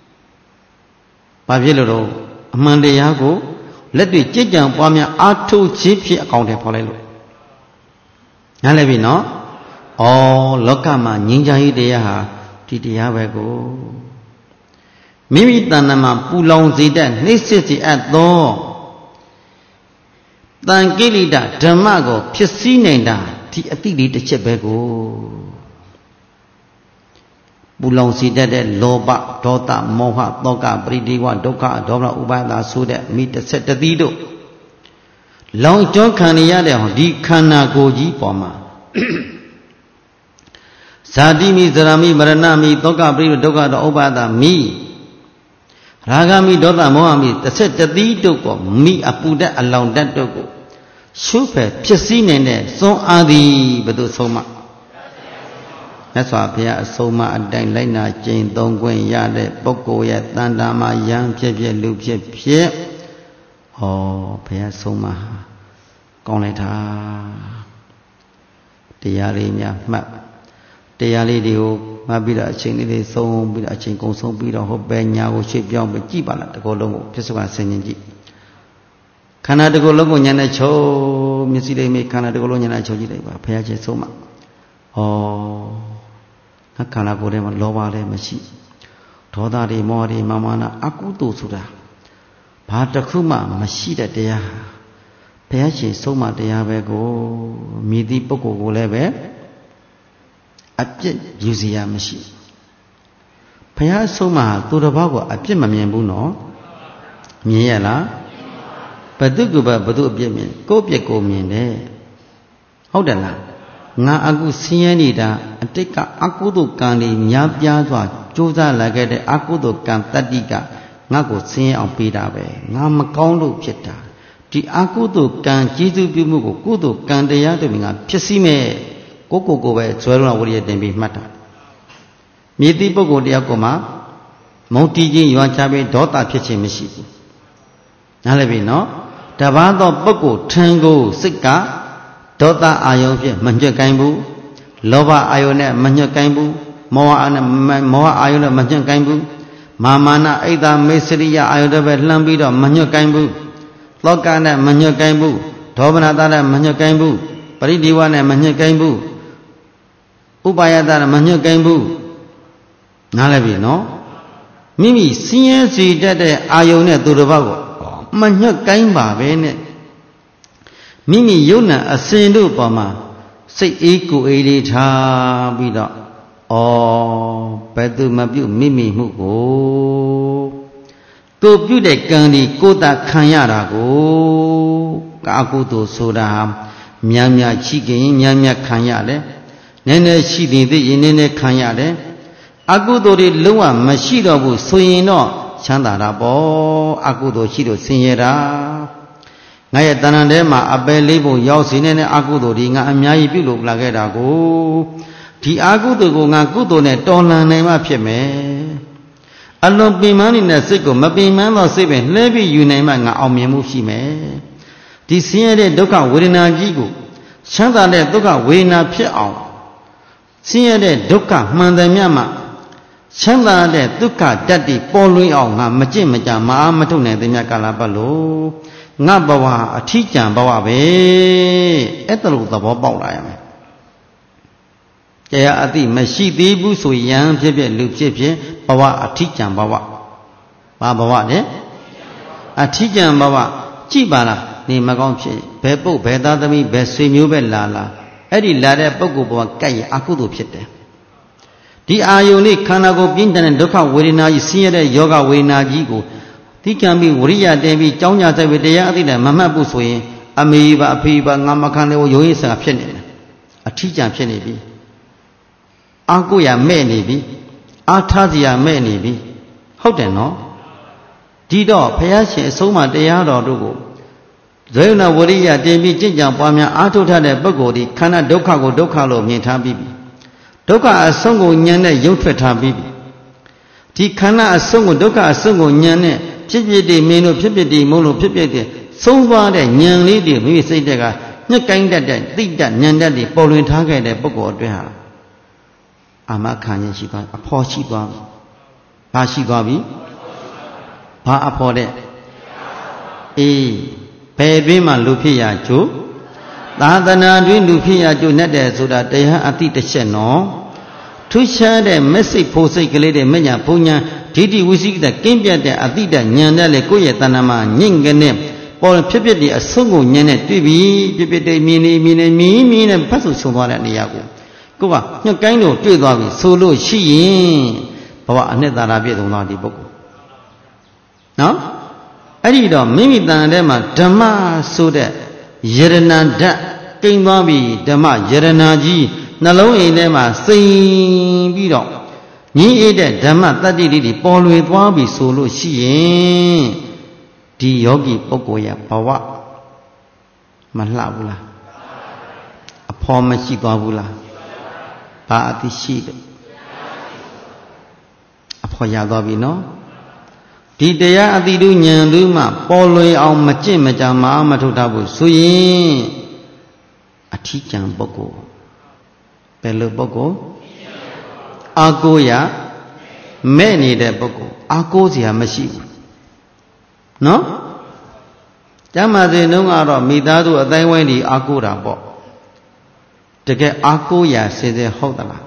bà phiền rồi mang đi nhà cô lấy đi chết chẳng bao nhiêu ác thu chi phí account để phá lại rồi nghe lại bị nó lóc cả mà nhìn thấy đi à thì đi à vậy cô mimi ta mà pu long gì đấy nấy sẽ chỉ ăn đó tăng cái gì đó dham ma có phía xin này đó thì tí đi để chết vậy cô pu long gì đấy loba dota moha toka pridhiwa dukkha dhamma upada số đấy mi sẽ tí độ long cho khăn này đấy đi khăn nào cô gì bỏ mà Sadimi zarami maranami toka pridhiwa dukkha dhamma upada mi Ragami dota mohami sẽ tí độ có mi apu đấy along đất độ có số phép phía xin này này số adi bắt đầu số mà nhất là phía số mà đánh lấy na trên đông quân ya để bốc cô ya tan đa mà yang phía lưu phía phía số mà con này thaတရားလေးများမှတ်တရားလေးတွေကို bida chain they so bida chain go so bida ho benya go shape young but keep on the golongo, Pisuan Senji. Canada Golongo Yanacho, Missy they make Canada Golona Choji, Payache Soma. Oh, Nakana Golema Lova Machi. Toda de Mori Mamana Akuto Suda. Patakuma Mashida dea. Payache Soma dea Vego, Midi Poco Goleve. Abject Yusia Machi. Paya Soma, Turabago, Abject Mambuno. Miela. Paduguba Badu Bimin, Gopiaco Mine. How the la? Na Agu Sienida, and take a Akudu Kandi, Nyapia, Josa Lagade, Akudu Kan Tadiga, Nago Sien on Pidabe, Namakondo Pieta. The Akudu Kan Jizu Bimugo, Kudu Kandea to Minga, Pisime, Coco Gobe, Swella Warrior Dembi Mata. Midi Bogo Diacoma, Montiji, Yuanchabe, Dota Pichimishi. Nalabino. Tabado Boko, Tango, Sika, Dota Ayope, Manja Kaimbu, Lova Ione, Manja Kaimbu, Moa Iona, Manja Kaimbu, Mamana Ada Meseria Iodabe Lambido, Manja Kaimbu, Lokana, Manja Kaimbu, Tobanada, Manja Kaimbu, Paridiwana, Manja Kaimbu, Ubayada, Manja Kaimbu, Nalabino, Mimi, CNC Dede Ione Durubago. Manya Kaimba Bene Mimi Yuna a Sindu Bama say Eco Edita Bida Oh Pedu Mabu Mimi Mugo To Bude Kandi Kota Kanyara Go Kakuto Soda Myamya Chicken Yamya Kanyale Nene Shidi Nene Kanyale Agudori Lua Mashido Suino Chandara bo, Akudo Shido Sinyera. Naya Tanandema, Abelibo, Yausine, Akudo, Ringa, Amyai Pilu, Lagerago. The Akudo Nakudo, Donna Nema Pieme. Alone be man in a sickle, Mabiman or Seven, Levy, you name an Amushime. The Siena Doka, Wirina Gigo. Chandale Doka, Wina Piao. Siena Doka, Mandamiama. Chanda de Duka Daddy Polui on a Majimja Mamatune de Yakalabalo Nabawa, a teacher Bawabe, Etalu the Bobalayam. They are the Mashi Debu so young Pebe Lupje, Bawa, a teacher Bawa. Babawa, eh? A teacher Bawa, Chibala, Nimagonche, Pepo, Bedadami, Bessimu Bellala, Eddie Lada Bogo Kay Akudu Pete. The Ionic Kanago Bintan and Doka Wirina, Sierra Yoga Wina Jigo. The can be Uria Devi, Jonia with the Yadina, Mama Busway, Amiba, Piba, Namakane, Yoisa Penny. A teacher Penny. Aguya Menibi, Artazia Menibi. How then no? Dido, Payashi, Soma de Yado Dugo. Zona Uria Devi, Jinja, Pamia, Artuta de Bogodi, Kana Dokago Dokalo, Mitabibi. Doka a songo nyane yotweta bibi. Ti kana a songo doka a songo nyane pipi de meno pipi de mono pipi de songwa de nyan li de mi sai de ga nyat kain dat de ti dat nyan dat deပေါ်လွင်ထားခဲ့တဲ့ပုဂ္ဂိုလ်အတွင်းဟာအာမခံရရှိသွားအဖို့ရှိသွားပြီ။ဘာရှိသွားပြီ။ဘာအဖို့တဲ့အေးဘယ်တွင်မှလူဖြစ်ရကြို့သာသနာတွင်လူဖြစ်ရကြို့နဲ့တဲ့ဆိုတာတရားအတိတစ်ချက်နော်ထူးခြားတဲ့မက်စိတ်ဖို့စိတ်ကလေးတွေမညာဘုံညာဒိဋ္ဌိဝိသိကိတကင်းပြတ်တဲ့အတိတဉာဏ်နဲ့လေကိုယ့်ရဲ့တဏ္ဍာမှာညင့်ကနေပေါ်ဖြစ်ဖြစ်ဒီအဆုံးကိုဉာဏ်နဲ့တွေ့ပြီးဖြစ်ဖြစ်တဲ့မြင်နေနဲ့ဖတ်ဆိုဆုံးသွားတဲ့နေရာကိုကိုကညှက်ကိုင်းလို့တွေ့သွားပြီဆိုလို့ရှိရင်ဘဝအနှစ်သာရပြည့်စုံသွားဒီပုဂ္ဂိုလ်နော်အဲ့ဒီတော့မိမိတန်ထဲမှာဓမ္မဆိုတဲ့ယရဏဓာတ်ကိန်းသွားပြီဓမ္မယရဏကြီးနှလုံးအိမ်ထဲမှာစိမ်ပြီးတော့ညီအေးတဲ့ဓမ္မတတ္တိတွေပေါ်လွင်သွားပြီဆိုလို့ရှိရင်ဒီယောဂီပုဂ္ဂိုလ်ရဲ့ဘဝမလှဘူးလားအဖော်မရှိသွားဘူးလားဘာအသိရှိတယ်အဖော်ရသွားပြီနော်ဒီတရားအတိတုဉာဏ်သူမှပေါ်လွင်အောင်မကျင့်မကြမအားမထုတ်တတ်ဘူးဆိုရင်အထီးကျန်ပုဂ္ဂိုလ်ဘယ်လိုပုဂ္ဂိုလ်အာကိုရမဲ့နေတဲ့ပုဂ္ဂိုလ်အာကိုစရာမရှိဘူးနော်ကျမ်းမာစဉ်တုန်းကတော့မိသားစုအတိုင်းဝိုင်းဒီအာကိုတာပေါ့တကယ်အာကိုရစင်စင်ဟုတ်သလား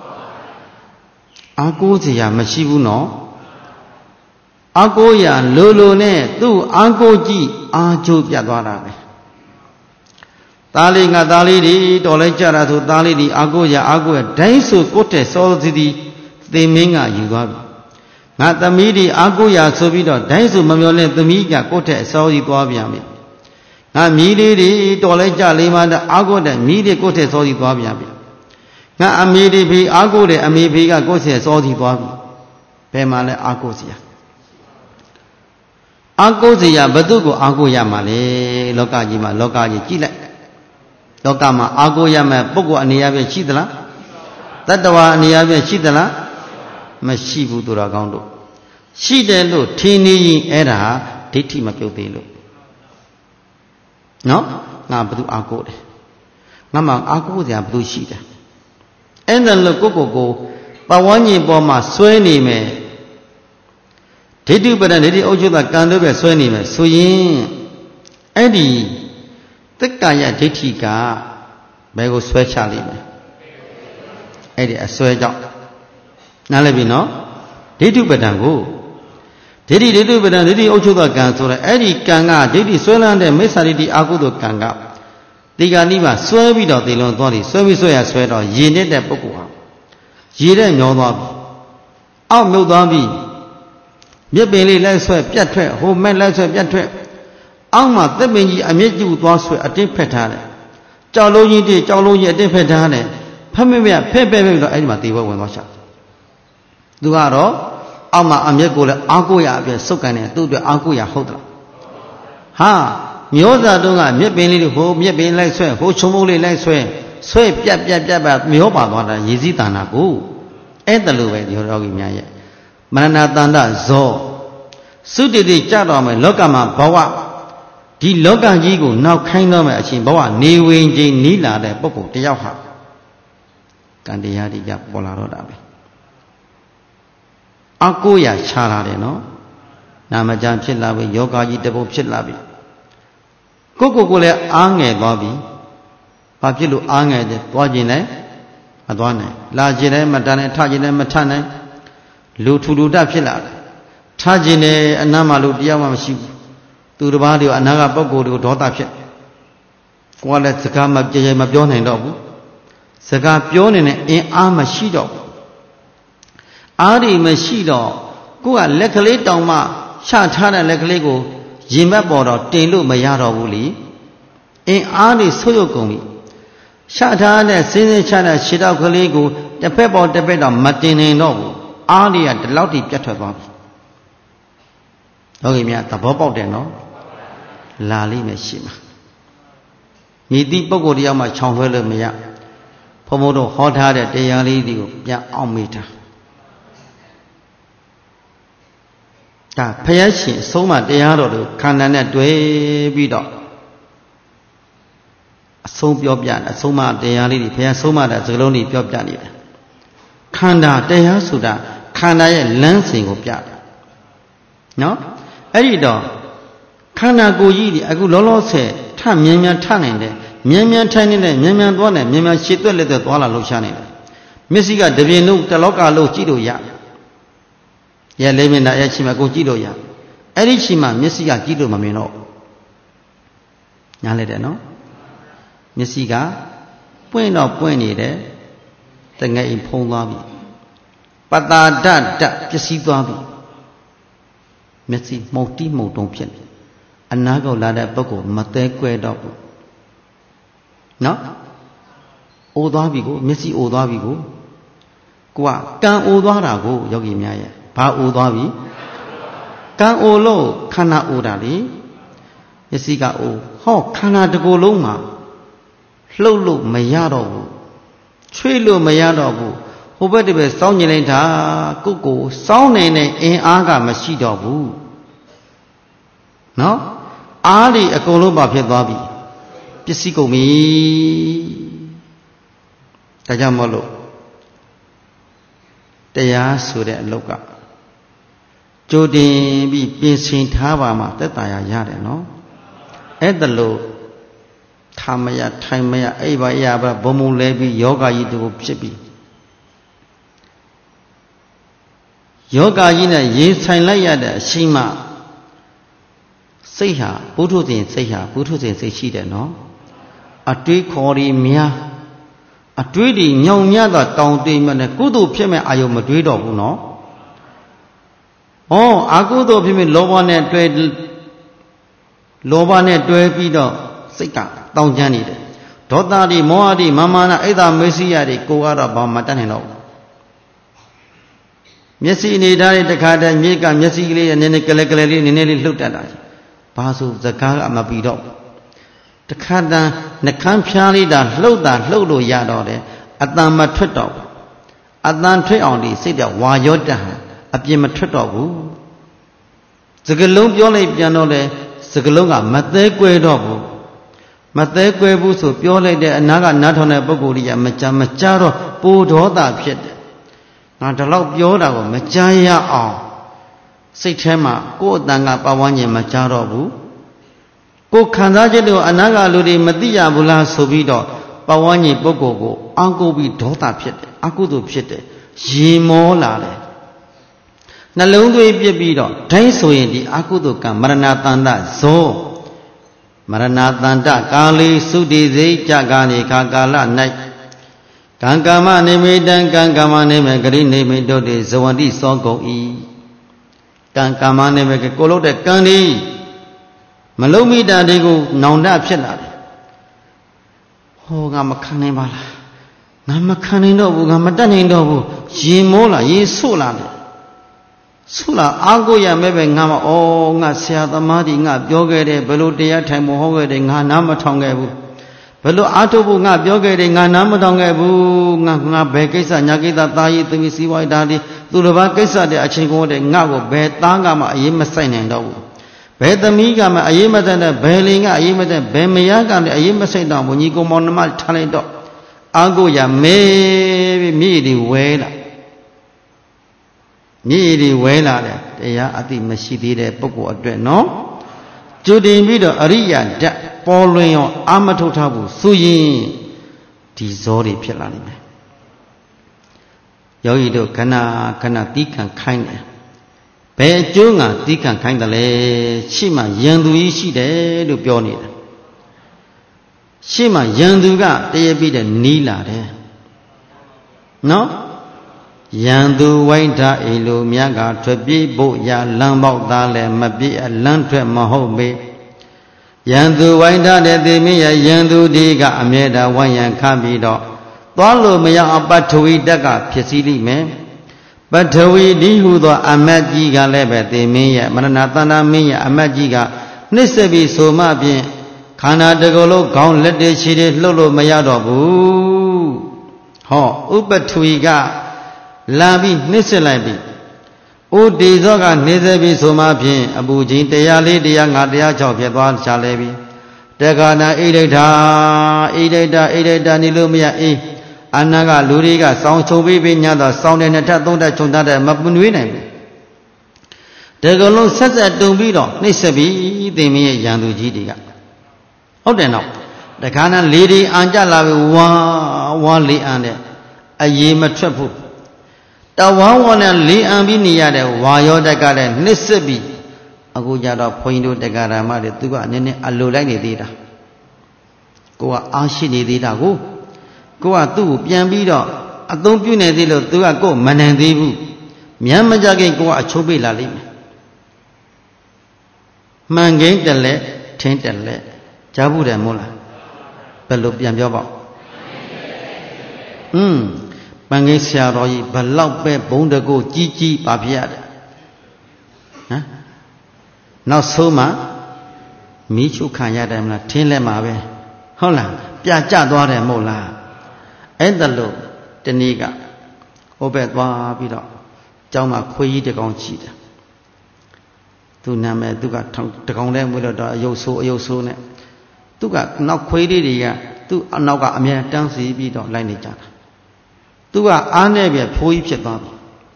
အာကိုစရာမရှိဘူးနော်အာကိုရလိုလိုနဲ့သူ့အာကိုကြည့်အာကျိုးပြတ်သွားတာပဲသားလေးငါသားလေးဒီတော်လိုက်ကြတာဆိုသားလေးဒီအာကိုရဒိုင်းဆိုကိုတဲ့စောစီဒီသေမင်းကယူသွားပြီငါသမီးဒီအာကိုရဆိုပြီးတော့ဒိုင်းဆိုမမျောနဲ့သမီးကကိုတဲ့စောစီသွားပြန်ပြီငါမြည်လေးဒီတော်လိုက်ကြလေးမှအာကိုတဲ့မြည်လေးကိုတဲ့စောစီသွားပြန်ပြီငါအမေဒီဖေအာကိုတဲ့အမေဖေကကိုတဲ့စောစီသွားပြီဘယ်မှာလဲအာကိုစရာအာကိုစရာဘသူကိုအာကိုရမှာလဲလောကကြီးမှာလောကကြီးကြည့်လိုက်လောကမှာအာကိုရမယ်ပုဂ္ဂိုလ်အနေအချင်းရှိသလားတတ္တဝါအနေအချင်းရှိသလားမရှိဘူးသူတော်ကောင်းတို့ရှိတယ်လို့ထင်နေရင်အဲ့ဒါဒိဋ္ဌိမပြုတ်သေးလို့နော်ငါဘသူအာကိုတယ်ငါမှအာကိုစရာဘသူရှိတယ်အဲ့ဒါလို့ကိုပဝန်းကျင်ပေါ်မှာဆွဲနေမယ်ဒိဋ္ဌိပဒံဒိဋ္ဌိဥစ္စာကံတို့ပဲဆွဲနေမယ်ဆိုရင်အဲ့ဒီသက္ကာယဒိဋ္ဌိကဘယ်ကိုဆွဲချလိမ့်မယ်အဲ့ဒီအဆွဲကြောင့်နားလည်ပြီနော်ဒိဋ္ဌိပဒံကိုဒိဋ္ဌိပဒံဒိဋ္ဌိဥစ္စာကံဆိုတဲ့အဲ့ဒီကံကဒိဋ္ဌိဆွဲလန်းတဲ့မိစ္ဆာဒိဋ္ဌိအာဟုသောကံကဒီကနေ့မှဆွဲပြီးတော့သေလွန်သွားတယ်ဆွဲပြီးဆွဲရဆွဲတော့ရည်နေတဲ့ပုဂ္ဂိုလ်ဟာရည်တဲ့ညောသွားပြီအောက်မြုပ်သွားပြီမြစ်ပင်လေးလိုက်ဆွဲပြတ်ထွက်ဟိုမဲ့လိုက်ဆွဲပြတ်ထွက်အောက်မှာသက်ပင်ကြီးအမြင့်ကျူသွားဆွဲအတင်းဖက်ထားတယ်ကြောက်လုံးကြီးတည်းကြောက်လုံးကြီးအတင်းဖက်ထားတယ်ဖက်မမြဖက်ပဲတော့အဲ့ဒီမှာတေဘဝင်သွားချသူကတော့အောက်မှာအမြင့်ကိုလည်းအာကိုရအပြည့်စုပ်ကန်တယ်သူ့အတွက်အာကိုရဟုတ်တယ်ဟာမျိုးသားတို့ကမြစ်ပင်လေးတွေဟိုမြစ်ပင်လိုက်ဆွဲဟိုချုံမုတ်လေးလိုက်ဆွဲပြတ်ပါမျောပါသွားတာရည်စည်းတဏ္ဍကိုအဲ့တလို့ပဲဒီရောဂီများရဲ့မရဏတန္တဇောသုတိတိကြတော့မယ်လောကမှာဘဝဒီလောကကြီးကိုနောက်ခိုင်းတော့မယ်အရှင်ဘဝနေဝင်ခြင်းနီးလာတဲ့ပုဂ္ဂိုလ်တယောက်ဟာကံတရားတွေကြပေါ်လာတော့တာပဲအကိုရခြားလာတယ်နော်နာမကျမ်းဖြစ်လာပြီယောဂကြီးတပုတ်ဖြစ်လာပြီကိုလည်းအားငယ်သွားပြီဘာဖြစ်လို့အားငယ်တယ်သွားခြင်းလဲမသွားနိုင်လာခြင်းလည်းမတန်နိုင်ထခြင်းလည်းမထနိုင်လူထူထူတဖြစ်လာတယ်ထားခြင်းနဲ့အနားမှာလို့တရားမှမရှိဘူးသူတစ်ပါးတွေအနာကပုဂ္ဂိုလ်တွေကိုဒေါသဖြစ်ကိုယ်ကလည်းစကားမကြဲမပြောနိုင်တော့ဘူးစကားပြောနေတဲ့အင်အားမရှိတော့ဘူးအားတွေမရှိတော့ကိုယ်ကလက်ကလေးတောင်မှချထားတဲ့လက်ကလေးကိုရင်ဘက်ပေါ်တော့တင်လို့မရတော့ဘူးလေအင်အားတွေဆွတ်ရုပ်ကုန်ပြီချထားတဲ့စင်းစင်းချတဲ့ခြေထောက်ကလေးကိုတစ်ဖက်ပေါ်တစ်ဖက်တော့မတင်နိုင်တော့ဘူးအားတွေကဒီလောက်ထိပြတ်ထွက်သွားပြီဟုတ်ကဲ့မြတ်သဘောပေါက်တယ်နော်လာလိမ့်မယ်ရှိမှာမြည်သည့်ပုဂ္ဂိုလ်တယောက်မှခြောင်လွှဲလို့မရဘုံဘုံတို့ဟောထားတဲ့တရားလေးတွေကိုပြန်အောင်မေးတာဒါဘုရားရှင်အဆုံးမတရားတော်တို့ခန္ဓာနဲ့တွဲပြီးတော့အဆုံးပြောပြတယ်အဆုံးမတရားလေးတွေဘုရားဆုံးမတဲ့စကားလုံးတွေပြောပြနေတယ်ခန္ဓာတရားဆိုတာခန္ဓာရဲ့လမ်းစဉ်ကိုပြတယ်နော်အဲ့ဒီတော့ခန္ဓာကိုယ်ကြီးဒီအခုလောလောဆယ်ထမြန်မြန်ထနိုင်တယ်မြန်မြန်ထိုင်နေတဲ့မြန်မြန်သွားတယ်မြန်မြန်ရှည်သွက်လက်သွက်သွားလာလှုပ်ရှားနေတယ်မျက်စိကတပြင်းလုံးတလောကလုံးကြည့်လို့ရရဲ့လေးမျက်နှာရဲ့ချီမှာကိုကြည့်လို့ရအဲ့ဒီချီမှာမျက်စိကကြည့်လို့မမြင်တော့ညားလိုက်တယ်နော်မျက်စိကပွင့်တော့ပွင့်နေတယ်တငယ်အိမ်ဖုံးသွားပြီပတာဒတပျက်စီးသွားပြီမျက်စိမှုတ်တိမှုတ်တုံးဖြစ်နေအနာကောလာတဲ့ပုဂ္ဂိုလ်မသေးကွဲတော့ဘူးနော်အိုသွားပြီကိုမျက်စိအိုသွားပြီကိုကကံအိုသွားတာကိုယောဂီများရဲ့ဘာအိုသွားပြီကံအိုလို့ခန္ဓာအိုတာလေမျက်စိကအိုဟောခန္ဓာတစ်ကိုယ်လုံးမှာလှုပ်လို့မရတော့ဘူးချွေးလို့မရတော့ဘူးဟိုဘက်တပည့်စောင်းကျင်လိုက်တာကိုစောင်းနေတဲ့အင်အားကမရှိတော့ဘူးနော်အားတွေအကုန်လုံးပါဖြစ်သွားပြီပစ္စည်းကုန်ပြီဒါကြောင့်မို့လို့တရားဆိုတဲ့အလုပ်ကကြိုတင်ပြီးပြင်ဆင်ထားပါမှသက်သာရရတယ်နော်အဲ့ဒါလို့ထားမရထိုင်မရအိပ်ပါရပါဘုံဘုံလဲပြီးယောဂကြီးတူဖြစ်ပြီးယောဂကြီးနဲ့ရင်ဆိုင်လိုက်ရတဲ့အရှိမစိတ်ဟာပုထုဇဉ်စိတ်ဟာပုထုဇဉ်စိတ်ရှိတယ်နော်အတွေးခေါ်ရီများအတွေးတွေညောင်ညသောတောင်တွေးမှနဲ့ကုသိုလ်ဖြစ်မဲ့အာယုံမတွေးတော့ဘူးနော်အကုသိုလ်ဖြစ်မဲ့လောဘနဲ့တွဲပြီးတော့စိတ်ကတောင်ကျမ်းနေတယ်ဒေါသတွေမောဟတွေမာမာနအိတ်သာမေစီယတွေကိုကတော့ဘာမှတတ်နိုင်တော့ဘူးမျက်စိအနေထားတဲ့တခါတည်းမြေကမျက်စိကလေးနည်းနည်းကလေးကလေးလေးနည်းနည်းလေးလှုပ်တတ်တာဘာဆိုစကားကမပြီးတော့တခါတည်းနှကန်းဖျားလေးတာလှုပ်လို့ရတော့တယ်အတန်မထွက်တော့ဘူးအတန်ထွက်အောင်ဒီစိတ်ကဝါရောတတ်ဟန်အပြင်မထွက်တော့ဘူးစကလုံးပြောလိုက်ပြန်တော့လေစကလုံးကမသေးကွဲတော့ဘူးမသေးကွဲဘူးဆိုပြောလိုက်တဲ့အနာကနားထောင်တဲ့ပုဂ္ဂိုလ်ကြီးကမကြားတော့ပိုဒေါသဖြစ်တယ်ငါဒီလောက်ပြောတာကိုမကြားရအောင်စိတ်ထဲမှာကိုယ်အတန်ကပတ်ဝန်းကျင်မကြားတော့ဘူးကိုယ်ခံစားချက်တွေကိုအနာကလူတွေမသိရဘူးလားဆိုပြီးတော့ပတ်ဝန်းကျင်ပုဂ္ဂိုလ်ကိုအောင့်ကိုပြီးဒေါသဖြစ်တယ်အကုသိုလ်ဖြစ်တယ်ရေမောလာတယ်နှလုံးသွေးပြစ်ပြီးတော့ဒိုင်းဆိုရင်ဒီအကုသိုလ်ကမရဏတန္တဇောမရဏတန္တကာလီသုတိစိတ်ကြကာနေခါကာလ၌ကံကာမနိမိတံကံကာမနိမိဂရိနိမိတို့တိဇဝန္တိသောကုန်ဤကံကာမနိမိကိုလို့တဲ့ကံဒီမလုံးမိတာတွေကိုနောင်တဖြစ်လာတယ်ငါမခံနိုင်ပါလားငါမခံနိုင်တော့ဘူးငါမတတ်နိုင်တော့ဘူးရင်မောလာရင်ဆို့လာတယ်ဆို့လာအားကိုရမဲ့ပဲငါမငါဆရာသမားကြီးငါပြောခဲ့တယ်ဘယ်လိုတရားထိုင်မဟောခဲ့တယ်ငါနားမထောင်ခဲ့ဘူးဘယ်လိုအားထုတ်ဖို့ငါပြောခဲ့တယ်ငါနားမထောင်ခဲ့ဘူးငါဘယ်ကိစ္စညာကိစ္စသားရေးသမီးစီးပွားရေးဒါဒီသူတစ်ပါးကိစ္စတဲ့အချိန်ကုန်တဲ့ငါ့ကိုဘယ်သားကမှအရေးမဆိုင်နိုင်တော့ဘူးဘယ်သမီးကမှအရေးမဆိုင်တဲ့ဘယ်လင်ကအရေးမဆိုင်ဘယ်မယားကလည်းအရေးမဆိုင်တော့ဘူးညီကောင်မောင်နှမထားလိုက်တော့အားကိုရမဲပြီးမြေတွေဝဲလာမြေတွေဝဲလာတယ်တရားအသိမရှိသေးတဲ့ပုဂ္ဂိုလ်အတွက်နော်ကြိုတင်ပြီးတော့အရိယာဓာတ်ပေါ်လွင်ရောအာမထုတ်ထားဘူးဆိုရင်ဒီဇောတွေဖြစ်လာနိုင်မယ်ယောဂီတို့ခဏတီးခံခိုင်းတယ်ဘယ်အကျိုးငါတီးခံခိုင်းတယ်လဲရှိမှယံသူကြီးရှိတယ်လို့ပြောနေတယ်ရှိမှယံသူကတရပြီးတဲ့နီးလာတယ်နော်ယံသူဝိုင်းထားအိလိုမြတ်ကထွက်ပြေးဖို့ရလမ်းပေါက်သားလည်းမပြေးလမ်းထွက်မဟုတ်ပေယံသူဝိုင်းထားတဲ့သေမင်းရဲ့ယံသူဒီကအမြဲတမ်းဝိုင်းရန်ခါပြီးတော့သွားလို့မရအောင်ပထဝီတက်ကဖြစ်စီလိမ့်မယ်ပထဝီဒီဟုသောအမတ်ကြီးကလည်းပဲသေမင်းရဲ့မရဏတန္တာမင်းရဲ့အမတ်ကြီးကနှိစ္စပြီးဆိုမှဖြင့်ခန္ဓာတစ်ခုလုံးခေါင်းလက်တွေခြေတွေလှုပ်လို့မရတော့ဘူးဥပထဝီကလာပြီးနှိစ္စလိုက်ပြီဥဒေဇောကနှိစ္စပြီးဆိုမှဖြင့်အပူချင်း104 105 106ဖြစ်သွားချလဲပြီတက္ကနာဣဒိဋ္ဌာနေလို့မရအနာကလူတွေကစောင်းချုံပြီးညတော့စောင်းတဲ့နှစ်ထပ်သုံးထပ်ခြုံထားတဲ့မပွနွေးနိုင်ဘူးတကယ်လို့ဆက်ဆက်တုံပြီးတော့နှိစ္စပြီးသင်မင်းရဲ့ရန်သူကြီးတွေကဟုတ်တယ်နော်တခါနာလေဒီအန်ကြလာပြီဝါလေးအန်တဲ့အရေးမထွက်ဘူးတဝါဝနဲ့လေးအံပြီးနေရတဲ့ဝါရောတက်ကလည်းနှိစ္စပြီးအခုကြတော့ဘုန်းကြီးတို့တက္ကရာမတွေသူကနည်းနည်းအလိုလိုက်နေသေးတာကိုကအားရှိနေသေးတာကိုကသူ့ကိုပြန်ပြီးတော့အသုံးပြုနေသေးလို့သူကကိုမနိုင်သေးဘူးမြန်မကြခင်ကိုကအချိုးပေးလာလိမ့်မယ်မှန်ကင်းတယ်လေထင်းတယ်လေကြားဘူးတယ်မို့လားဘယ်လိုပြန်ပြောပေါ့ပန်းကိန်းဆရာတော်ကြီးဘလောက်ပဲဘုံတကိုကြီးပါပြရတယ်နောက်ဆုံးမှမီးချုပ်ခံရတယ်မလားထင်းလဲမှာပဲဟုတ်လားပြကြသွားတယ်မဟုတ်လားအဲ့ဒါလို့တနေ့ကဟိုဘက်သွားပြီးတော့ကျောင်းမှာခွေးကြီးတကောင်ရှိတယ်သူနာမည်သူကတကောင်လဲမွေးတော့အယုတ်ဆိုးနဲ့သူကနောက်ခွေးလေးတွေကသူ့အနောက်ကအမြဲတမ်းစီပြီးတော့လိုက်နေကြတာသူကအားနဲ့ပဲဖိုးကြီးဖြစ်သွားပြီ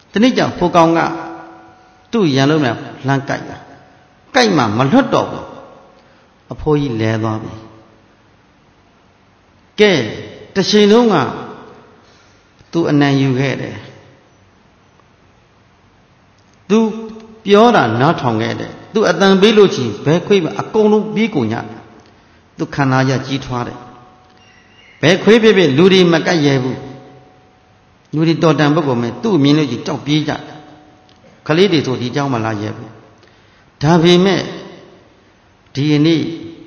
တနေ့ကျဖိုးကောင်ကသူ့ရန်လုံးနဲ့လှမ်းကြိုက်တာကြိုက်မှမလွတ်တော့ဘူးအဖိုးကြီးလဲသွားပြီကဲတစ်ချိန်လုံးကသူအနံယူခဲ့တယ်သူပြောတာနားထောင်ခဲ့တယ်သူအတန်ပေးလို့ချင်းဘဲခွေးအကုန်လုံးပြေးကုန်ညသူခန္ဓာရကြီးထွားတယ်ဘဲခွေးပြပြလူတွေမကတ်ရဲဘူးလူတွေတော်တန်ပုဂ္ဂိုလ်မဲ့သူ့အမြင်လို့ကြီးကြောက်ပြေးကြခလေးတွေဆိုဒီเจ้าမလာရဲဘူးဒါပေမဲ့ဒီနေ့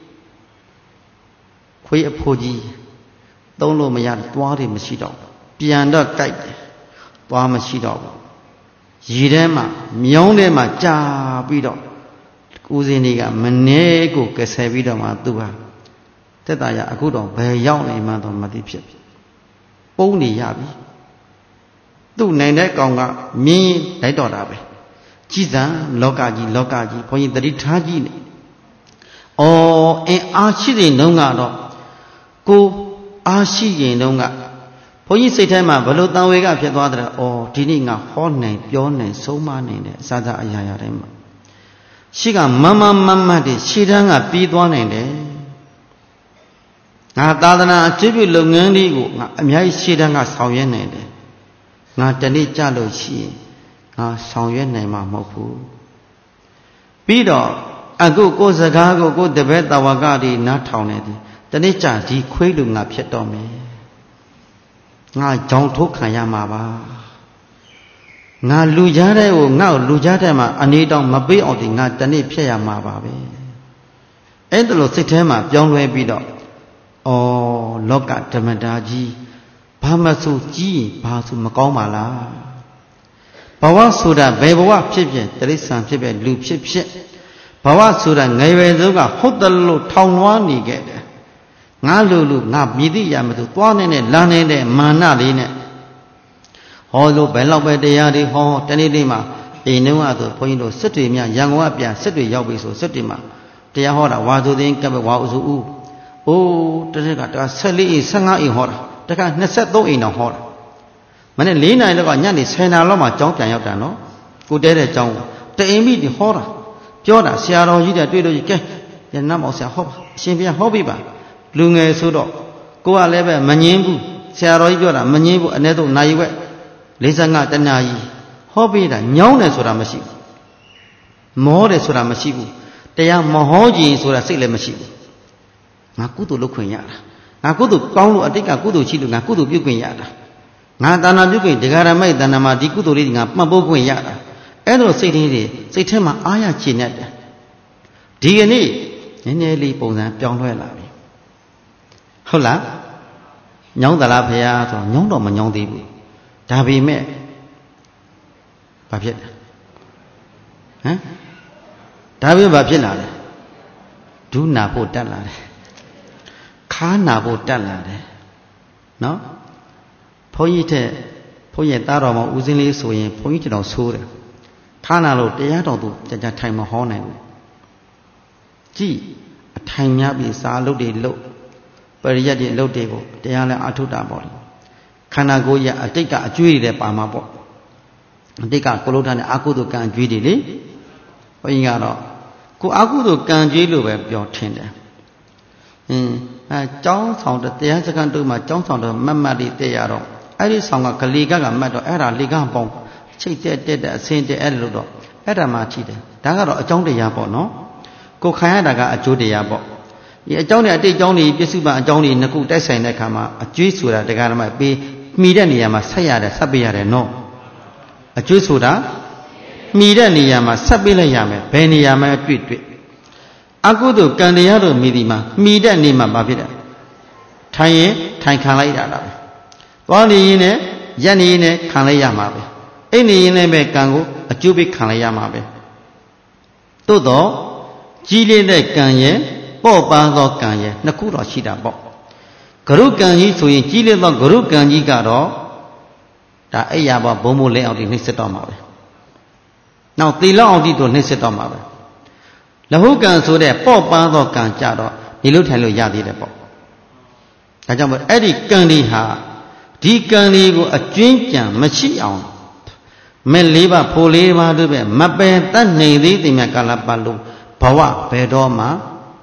ခွေးအဖိုးကြီးသုံးလို့မရသွားတယ်မရှိတော့ပြန်တော့ကြိုက်တယ်သွားမရှိတော့ဘူးရေထဲမှာမြောင်းထဲမှာကြာပြီးတော့ဦးစင်းတွေကမနေကိုကဆယ်ပြီးတော့မှသူဟာတက်တာရအခုတော့ဘယ်ရောက်နေမှတော့မသိဖြစ်ပြီပုံးနေရပြီသူ့နိုင်တဲ့ကောင်ကမြင်းလိုက်တော့တာပဲကြည်စံလောကကြီးဘုန်းကြီးတတိထားကြည့်နေအင်းအားရှိတဲ့နှုံးကတော့ကိုအားရှိရင်တုန်းကဘုန်းကြီးစိတ်ထဲမှာဘလို့တန်ဝေကဖြစ်သွားတယ်ဒီနေ့ငါဟောနိုင်ပြောနိုင်ဆုံးမနိုင်တဲ့အစားအရာရာတိုင်းမှာရှိကမမတ်တွေရှေ့တန်းကပြီးသွားနိုင်တယ်ငါသာသနာအကျိုးပြုလုပ်ငန်းလေးကိုငါအများကြီးရှေ့တန်းကဆောင်ရွက်နိုင်တယ်ငါတနေ့ကြလို့ရှိရင်ငါဆောင်ရွက်နိုင်မှာမဟုတ်ဘူးပြီးတော့အခုကိုယ်စကားကိုတပည့်တဝါကတွေနားထောင်နေတယ်တနေ့ကျဒီခွေးလူငါဖြစ်တော့မယ်ငါကြောင်ထုတ်ခံရမှာပါငါလူကြားတဲ့ကိုငါ့ကိုလူကြားတဲ့မှာအနေတောင်မပေးအောင်ဒီငါတနေ့ဖြစ်ရမှာပါပဲအဲ့ဒါလို့စိတ်ထဲမှာပြောင်းလဲပြီးတော့လောကဓမ္မတာကြီးဘာမဆိုကြီးဘာဆိုမကောင်းပါလားဘဝဆိုတာဘယ်ဘဝဖြစ်ဖြစ်တိရစ္ဆာန်ဖြစ်ဖြစ်လူဖြစ်ဖြစ်ဘဝဆိုတာငယ်ရွယ်ဆုံးကဟုတ်တယ်လို့ထောင်လွှားနေခဲ့တယ်ငါလူငါမြည်သိရမသူသွားနေတဲ့လမ်းနေတဲ့မာနလေးနဲ့ဟောလို့ဘယ်လောက်ပဲတရားတွေဟောတနေ့နေ့မှာအိမ်နှုံးကဆိုဘုန်းကြီးတို့စစ်တွေမြရန်ကုန်ကပြန်စစ်တွေရောက်ပြီဆိုစစ်တွေမှာတရားဟောတာဝါဆိုသိန်းကပ်ပဲဝါဥစုဦးတနေ့က14အိမ်15အိမ်ဟောတာတခါ23အိမ်တော့ဟောတာမနေ့4နိုင်လောက်ကညနေ10နာရီလောက်မှကျောင်းပြန်ရောက်တာနော်ကိုတဲတဲ့ကျောင်းတအိမ်မိဟောတာပြောတာဆရာတော်ကြီးတဲ့တွေ့လို့ကြီးကဲရနတ်မောင်ဆရာဟောပါအရှင်ဘုရားဟောပြီပါလူငယ်ဆိုတော့ကိုကလည်းပဲမငင်းဘူးဆရာတော်ကြီးပြောတာမငင်းဘူးအ ਨੇ တော့နိုင်ရွက်45တနာကြီးဟောပေးတာညောင်းတယ်ဆိုတာမရှိဘူးမောတယ်ဆိုတာမရှိဘူးတရားမဟောကြည့်ဆိုတာစိတ်လည်းမရှိဘူးငါကုသိုလ်လုပ်ခွင့်ရတာငါကုသိုလ်ကောင်းလို့အတိတ်ကကုသိုလ်ရှိလို့ငါကုသိုလ်ပြုခွင့်ရတာငါတာနာပြုခွင့်ဒကာရမိုက်တဏ္ဍာမှာဒီကုသိုလ်လေးငါမှတ်ပိုးခွင့်ရတာအဲ့လိုစိတ်လေးတွေစိတ်ထဲမှာအားရချင်တတ်တယ်ဒီကနေ့နည်းနည်းလေးပုံစံပြောင်းလဲလာပြီဟုတ်လားညောင်းသလားဖေဟာဆိုညောင်းတော့မညောင်းသေးဘူးဒါပေမဲ့ဘာဖြစ်လဲဒါပေမဲ့ဘာဖြစ်လာလဲဒုနာဖို့တက်လာတယ်ခါနာဖို့တက်လာတယ်နော်ဘုန်းကြီးတဲ့ဘုန်းကြီးသားတော်မှာဦးစင်းလေးဆိုရင်ဘုန်းကြီးတော်ဆိုးတယ်ခါနာလို့တရားတော်သူကြာထိုင်မဟောနိုင်ဘူးကြည်အထိုင်များပြီးစာလုပ်တွေလုပ်ပရိယတ်တွေလုပ်တွေကိုတရားလဲအထုတာပေါ့လေခန္ဓာကိုယ်ရအတိတ်ကအကျွေးတွေပါမှာပေါ့အတိတ်ကကိုလုထနဲ့အာကုသိုလ်ကံအကျွေးတွေလေဘုန်းကြီးကတော့ကိုအာကုသိုလ်ကံကျွေးလို့ပဲပြောထင်တယ်ကျောင်းဆောင်တရားစခန်းတို့မှာကျောင်းဆောင်တော့မတ်တွေတက်ရတော့အဲ့ဒီဆောင်ကဂလီကမတ်တော့အဲ့ဒါလေကပေါင်းချိတ်တက်အစင်းတက်အဲ့လိုတော့အဲ့ဒါမှထိတယ်ဒါကတော့အကြောင်းတရားပေါ့နော်ကိုခံရတာကအကျိုးတရားပေါ့ဒီအကြောင်းနဲ့အတိတ်အကြောင်းတွေပြစ္စုပန်အကြောင်းတွေနှစ်ခုတိုက်ဆိုင်တဲ့အခါမှာအကျွေးဆိုတာတရားဓမ္မပေးမှီတဲ့နေရာမှာဆက်ရတယ်ဆက်ပေးရတယ်နော်အကျွေးဆိုတာမှီတဲ့နေရာမှာဆက်ပေးလိုက်ရမယ်ဘယ်နေရာမှာတွေ့အကုသိုလ်ကံတရားတို့မိဒီမှာမှီတဲ့နေမှာဘာဖြစ်လဲထိုင်ရင်ထိုင်ခံလိုက်ရတာပဲသွားနေရင်လည်းရက်နေရင်လည်းခံလိုက်ရမှာပဲအိတ်နေရင်လည်းပဲကံကိုအကျိုးပေးခံလိုက်ရမှာပဲသို့တော့ကြီးလေးတဲ့ကံရဲ့ပေါ့ပန်းသောကံရဲ့နှစ်ခုတော့ရှိတာပေါ့ဂရုကံကြီးဆိုရင်ကြီးလေးသောဂရုကံကြီးကတော့ဒါအိယာဘောဘုံဘုံလဲအောင်ဒီနှိမ့်စစ်တော့မှာပဲနောက်သီလအောင်ဒီတို့နှိမ့်စစ်တော့မှာပဲလဟုကံဆိုတဲ့ပေါ့ပန်းသောကံကြတော့ဒီလိုထိုင်လို့ရသေးတယ်ပေါ့ဒါကြောင့်မို့အဲ့ဒီကံဒီဟာဒီကံလေးကိုအကျွင်းကြံမရှိအောင်မဲ့လေးပါဖိုလေးပါတို့ပဲမပယ်တတ်နေသေးတယ်မြတ်ကာလပတ်လုံးဘဝဘယ်တော့မှ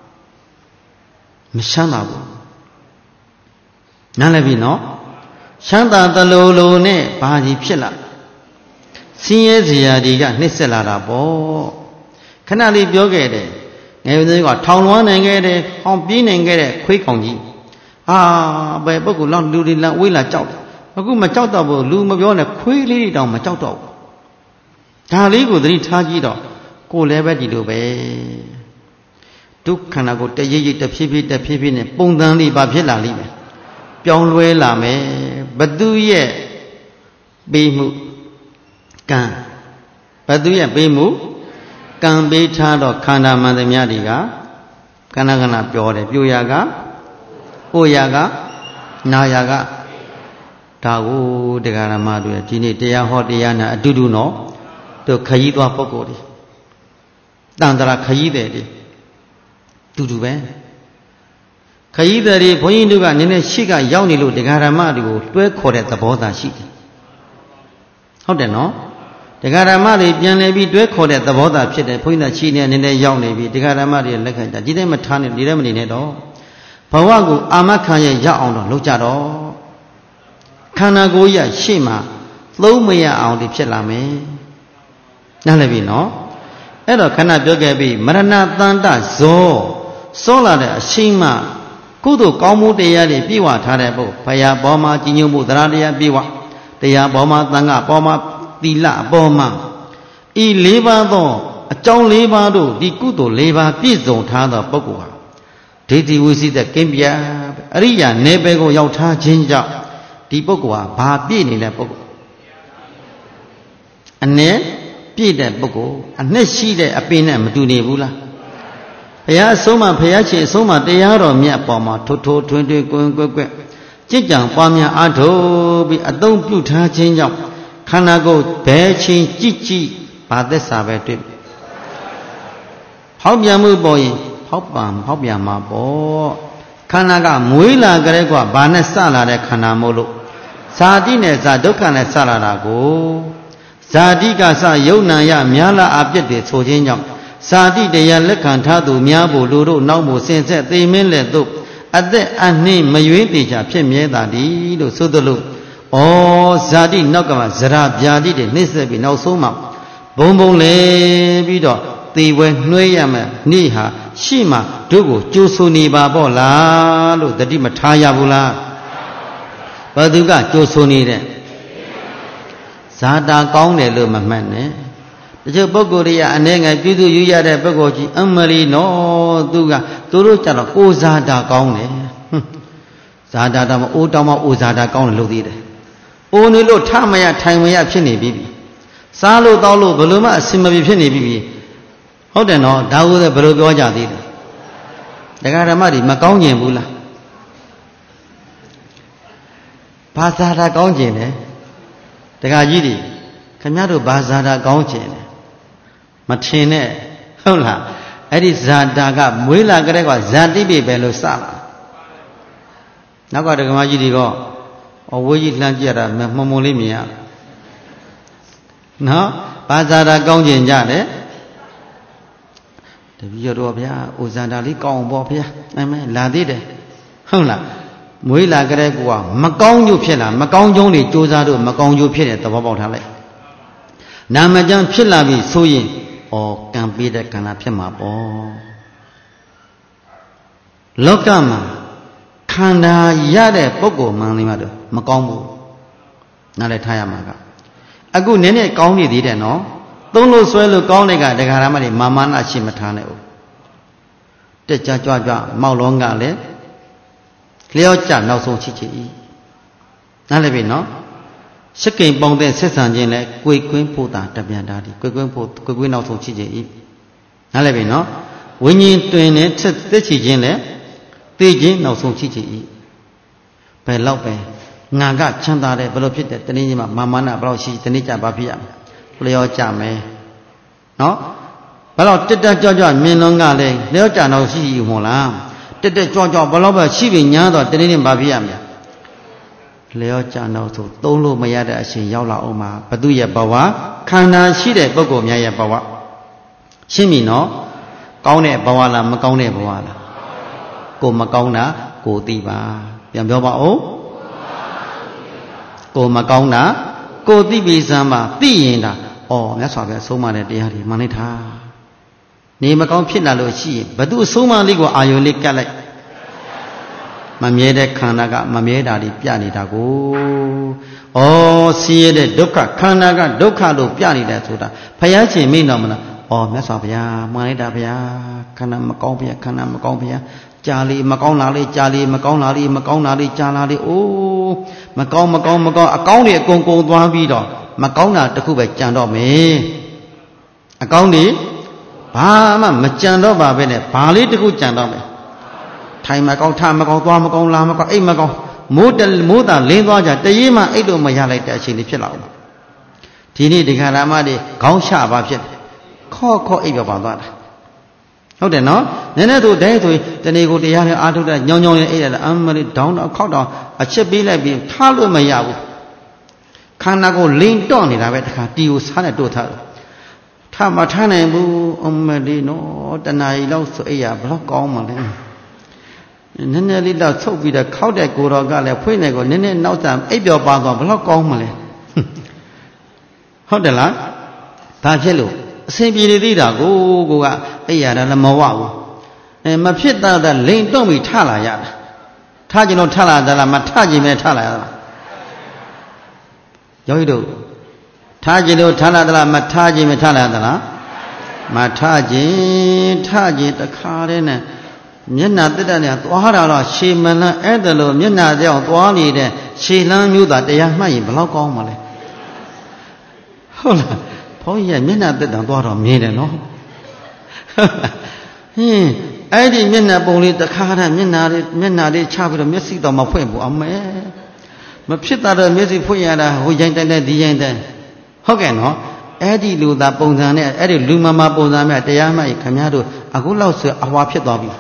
မချမ်းသာဘူးနားလည်ပြီနော်ချမ်းသာတလူလူနဲ့ဘာကြီးဖြစ်လာဆင်းရဲစရာတွေကနှိမ့်ဆက်လာတာပေါ့ခဏလေးပြောခဲ့တယ်ငယ်ဦးသေးကထောင်လွှမ်းနိုင်ခဲ့တယ်ဟောင်းပြေးနိုင်ခဲ့တဲ့ခွေးကောင်ကြီးဘယ်ပုဂ္ဂိုလ်လောက်လူတွေလောက်ဝေးလာကြောက်တယ်အခုမကြောက်တော့ဘူးလူမပြောနဲ့ခွေးလေးတွေတောင်မကြောက်တော့ဘူးဒါလေးကိုသတိထားကြည့်တော့ကိုယ်လည်းပဲဒီလိုပဲဒုက္ခနာကိုတရိပ်ရိပ်တဖြည်းဖြည်းနဲ့ပုံသဏ္ဍာန်လေးပါဖြစ်လာလိမ့်မယ်ပြောင်းလဲလာမယ်ဘသူရဲ့ပေးမှုကံဘသူရဲ့ပေးမှုကံပေးထားတော့ခန္ဓာမှန်သမျှတွေကခဏပြောတယ်ပြိုရာကပို့ရာကနာရာကဒါကိုတရားဓမ္မတွေဒီနေ့တရားဟောတရားနာအတူတူနော်တို့ခရီးသွားပုဂ္ဂိုလ်တွေတန်တရာခရီးတယ်တွေတူတူပဲခရီးသည်တွေဘုန်းကြီးတို့ကနည်းနည်းရှိကရောက်နေလို့တရားဓမ္မတွေကိုတွဲခေါ်တဲ့သဘောသာရှိတယ်ဟုတ်တယ်နော်တရားဓမ္မတွေပြန်လည်ပြီးတွဲခေါ်တဲ့သဘောသာဖြစ်တယ်ဘုန်းကြီးတို့ရှိနေနည်းနည်းရောက်နေပြီတရားဓမ္မတွေလက်ခံကြဒီတိုင်းမထားနဲ့ဒီတိုင်းမနေနဲ့တော့ဘဝကိုအာမခံရရအောင်တော့လုပ်ကြတော့ခန္ဓာကိုယ်ရရှေ့မှာသုံးမရအောင်ဒီဖြစ်လာမယ်နားလည်ပြီနော်အဲ့တော့ခဏပြောခဲ့ပြီမရဏတန်တဇောစောလာတဲ့အရှိန်မှကုသိုလ်ကောင်းမှုတရားတွေပြည့်ဝထားတဲ့ပုဂ္ဂိုလ်ဘုရားပေါ်မှာကြီးညိုမှုသရတရားပြည့်ဝတရားပေါ်မှာသံဃာပေါ်မှာသီလအပေါ်မှာဤ၄ပါးသောအကြောင်း၄ပါးတို့ဒီကုသိုလ်၄ပါးပြည့်စုံထားသောပုဂ္ဂိုလ်ဟာဒိဋ္ဌိဝိသိတကင်းပြအရိယာနယ်ပယ်ကိုရောက်ထားခြင်းကြောင့်ဒီပုဂ္ဂိုလ်ဟာဘာပြည့်နေတဲ့ပုဂ္ဂိုလ်အ내ပြည့်တဲ့ပုဂ္ဂိုလ်အ내ရှိတဲ့အပင်နဲ့မတူနေဘူးလားဘုရားအဆုံးမဘုရားရှင်အဆုံးမတရားတော်မြတ်ပေါ်မှာထိုးထွင်းကွယ်ကြည်ကြံပွားများအားထုတ်ပြီးအသုံးပြုထားခြင်းကြောင့်ခန္ဓာကိုယ်ဘယ်ချင်းကြည်ဘာသက်စာပဲတွေ့ဟောက်ပြန်မှုပေါ်ရင်ဟောက်ပြန်မှာပေါ့ခန္ဓာကမွေးလာကြတဲ့ကွာဘာနဲ့စလာတဲ့ခန္ဓာမို့လို့ဇာတိနဲ့ဇာဒုက္ခနဲ့စလာတာကိုဇာတိကစယုံနာရများလာအပြစ်တွေဆိုခြင်းကြောင့်ဇာတိတရားလက်ခံထားသူများဖို့လူတို့နောက်မို့စင်ဆက်သိမင်းလက်သို့အသက်အနှင်းမရွေးတေချာဖြစ်မြဲတာဒီလို့ဆိုသလိုဇာတိနောက်ကမှဇရာဗျာတိတွေနှိမ့်ဆက်ပြီးနောက်ဆုံးမှဘုံလေပြီးတော့သေဝဲနှွေးရမယ်နေ့ဟာရှိမှတို့ကိုကြိုးဆူနေပါပေါ့လားလို့တတိမထားရဘူးလားဘသူကကြိုးဆူနေတဲ့ဇာတာကောင်းတယ်လို့မမှတ်နဲ့တချို့ပုဂ္ဂိုလ်တွေကအနည်းငယ်ပြုစုယူရတဲ့ပုဂ္ဂိုလ်ကြီးအမလီနော်သူတို့ကြတော့ကိုဇာတာကောင်းတယ်ဇာတာတော့အိုးတောင်းမအိုဇာတာကောင်းတယ်လို့သိတယ်အိုးနေလို့ထမရထိုင်မရဖြစ်နေပြီစားလို့တောက်လို့ဘယ်လိုမှအစင်မပြေဖြစ်နေပြီဟုတ်တယ်နော်ဒါကိုလည်းဘယ်လိုပြောကြသေးလဲတရားဓမ္မတွေမကောင်းကျင်ဘူးလားဘာသာတာကောင်းကျင်တယ်တရားကြီးတွေခင်ဗျားတို့ဘာသာတာကောင်းကျင်တယ်မထင်နဲ့ဟုတ်လားအဲ့ဒီဇာတာကမွေးလာကြတဲ့ကဇာတိပြီပဲလို့စလာနောက်ကဓမ္မကြီးတွေကအဝေးကြီးလှမ်းကြည့်ရတာမုံလေးမြင်ရနော်ဘာသာတာကောင်းကျင်ကြတယ်တပည့်တော်ဗျာဥဇာတာလေးကောင်းပေါ့ဗျာအမေလာသေးတယ်ဟုတ်လားမွေးလာကြတဲ့ကူကမကောင်းကျိုးဖြစ်လာမကောင်းကျုံးတွေစူးစမ်းလို့မကောင်းကျိုးဖြစ်တဲ့သဘောပေါက်ထားလိုက်နာမကျမ်းဖြစ်လာပြီဆိုရင်ကံပေးတဲ့ကံနာဖြစ်မှာပေါ့လောကမှာခန္ဓာရတဲ့ပုဂ္ဂိုလ်မှန်လေးမှတော့မကောင်းဘူးနားလည်ထားရမှာကအခုနည်းနည်းကောင်းနေသေးတယ်နော်သုံးလို့ဆွဲလို့ကောင်းတဲ့ကဒကာရမတွေမာနရှိမထားနဲ့ဦးတက်ကြကြွမောက်လုံးကလည်းလျော့ကျနောက်ဆုံးချစ်ချစ်ဤနားလည်ပြီနော်ရှစ်ကိန်ပေါင်းတဲ့ဆက်ဆံခြင်းနဲ့ကိုယ်ကွင်းဖို့တာတပြန်တာဒီကိုယ်ကွင်းနောက်ဆုံးချစ်ချစ်ဤနားလည်ပြီနော်ဝိညာဉ်တွင်နဲ့သက်ချစ်ခြင်းနဲ့သိခြင်းနောက်ဆုံးချစ်ချစ်ဤဘယ်လောက်ပဲငါကချမ်းသာတယ်ဘယ်လိုဖြစ်တယ်တနည်းချင်းမှာမာနဘယ်လောက်ရှိတနည်းကြဘာဖြစ်ရမလဲလျော့ကျမယ်နော်ဘယ်လောက်တက်ကြွမြင်လုံးကလည်းလျော့ကျတော့ရှိမို့လားတက်ကြွဘယ်လောက်ပဲရှိပြီညာတော့တနည်းချင်းဘာဖြစ်ရမလဲ leo channel so tolo mayada ashin yaula oma badu ya bawa khana shi de pukko mya ya bawa shin mi no kaung de bawa la ma kaung de bawa la ko ma kaung na ko ti ba pyan pyo ba o ko ma kaung na ko ti pi san ba ti yin da oh myat swa phya song ma de taya de man lai tha ne ma kaung phit la lo shi yin badu song ma li ko ayon li kat lai ma mye de khana ka ma mye da li pya ni da ko oh siye de dukkha khana ka dukkha lo pya ni da soda phaya chin mi no ma la oh myat swa phya man lai da phya khana ma kaung phya khana ma kaung phya cha li ma kaung la li cha li ma kaung la li ma kaung la li cha la li oh ma kaung a kaung ni akong kong twa pi do ma kaung na takku bai chan do me a kaung ni ba ma ma chan do ba be ne ba li takku chan do me thai ma kaung tha ma kaung twa ma kaung la ma kaung ai ma kaung mo ta lin twa ja tayi ma ai lo ma ya lai ta achin ni phit la o di ni dikha rama de kaung sha ba phit kho ai pyo pa twa taဟုတ်တယ်နော်နည်းနည်းဆိုတဲဆိုတနေ့ကိုတရားနဲ့အာထုတ်တာညောင်းညောင်းနဲ့အိတ်ရတာအမလေးဒေါင်းတော့ခောက်တော့အချက်ပေးလိုက်ပြီးထားလို့မရဘူးခန္ဓာကိုလိန်တော့နေတာပဲတခါတီကိုစားနဲ့တို့ထားတယ်ထားမထားနိုင်ဘူးအမလေးနော်တနာရီလောက်ဆိုအိတ်ရဘလောက်ကောင်းမှလဲနည်းနည်းလေးတော့ဆုပ်ပြီးတော့ခောက်တဲ့ကိုတော်ကလည်းဖွင့်နေကိုနည်းနည်းနောက်စားအိတ်ပြောပါသွားဘလောက်ကောင်းမှလဲဟုတ်တယ်လားဒါဖြစ်လို့အစဉ်ပြေနေသေးတာကိုကအိပ်ရတာလည်းမဝဘူးမဖြစ်တာလိန်တော့ပြီးထလာရတာထကျင်တော့ထလာသလားမထကျင်ပဲထလာရတာယောဂီတို့ထကျင်လို့ထလာသလားမထကျင်ပဲထလာသလားမထကျင်တခါတည်းနဲ့မျက်နှာတက်တက်နဲ့သွားတာတော့ရှေမလန်းအဲ့ဒါလို့မျက်နှာကြောင်သွားနေတဲ့ရှေလန်းမျိုးသားတရားမှတ်ရင်ဘယ်လောက်ကောင်းမလဲဟုတ်လားဘုန်းကြီးကမျက်နှာတက်တံသွားတော့မြင်တယ်နော်ဟင်းအဲ့ဒီမျက်နှာပုံလေးတခါတည်းမျက်နှာလေးချပြီးတော့မျက်စိတော့မဖွင့်ဘူးအမဲမဖြစ်တာတော့မျက်စိဖွင့်ရတာဟိုရိုင်းတိုင်းဒီရိုင်းတိုင်းဟုတ်ကဲ့နော်အဲ့ဒီလူသားပုံစံနဲ့အဲ့ဒီလူမမပုံစံနဲ့တရားမှတ်ခင်ဗျားတို့အခုလောက်ဆိုအဝါဖြစ်သွားပြီ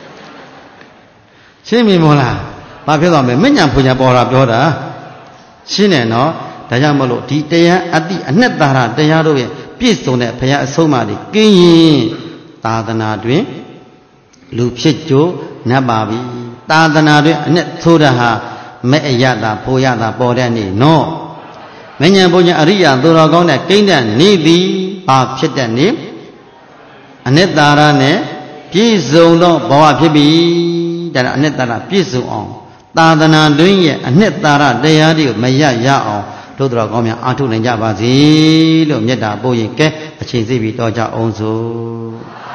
ရှင်းပြီမို့လားဘာဖြစ်သွားမလဲမညံဖွညာပေါ်တာပြောတာရှင်းတယ်နော်ဒါကြောင့်မလို့ဒီတရားအတိအနှစ်သာရတရားတို့ရဲ့ပြည့်စုံတဲ့ဘုရားအဆုံးအမတွေကင်းရင်သာသနာတွင်လူဖြစ်ကြိုးနတ်ပါပြီသာသနာတွင်အနှစ်သိုးတာဟာမဲ့အရတာဖိုရတာပေါ်တဲ့နေ့နော်မဉ္ဇဉ်ဘုညာအရိယာသူတော်ကောင်းတဲ့ကိန်းတဲ့နေ့သည်ဘာဖြစ်တဲ့နေ့အနှစ်သာရနဲ့ပြည့်စုံသောဘဝဖြစ်ပြီဒါကအနှစ်သာရပြည့်စုံအောင်သာသနာတွင်ရဲ့အနှစ်သာရတရားတွေကိုမရအောင်တို့တော်ကောင်းများအားထုတ်နိုင်ကြပါစေလို့မေတ္တာပို့ရင်ကဲအချိန်စီပြီးတော့ကြအောင်စို့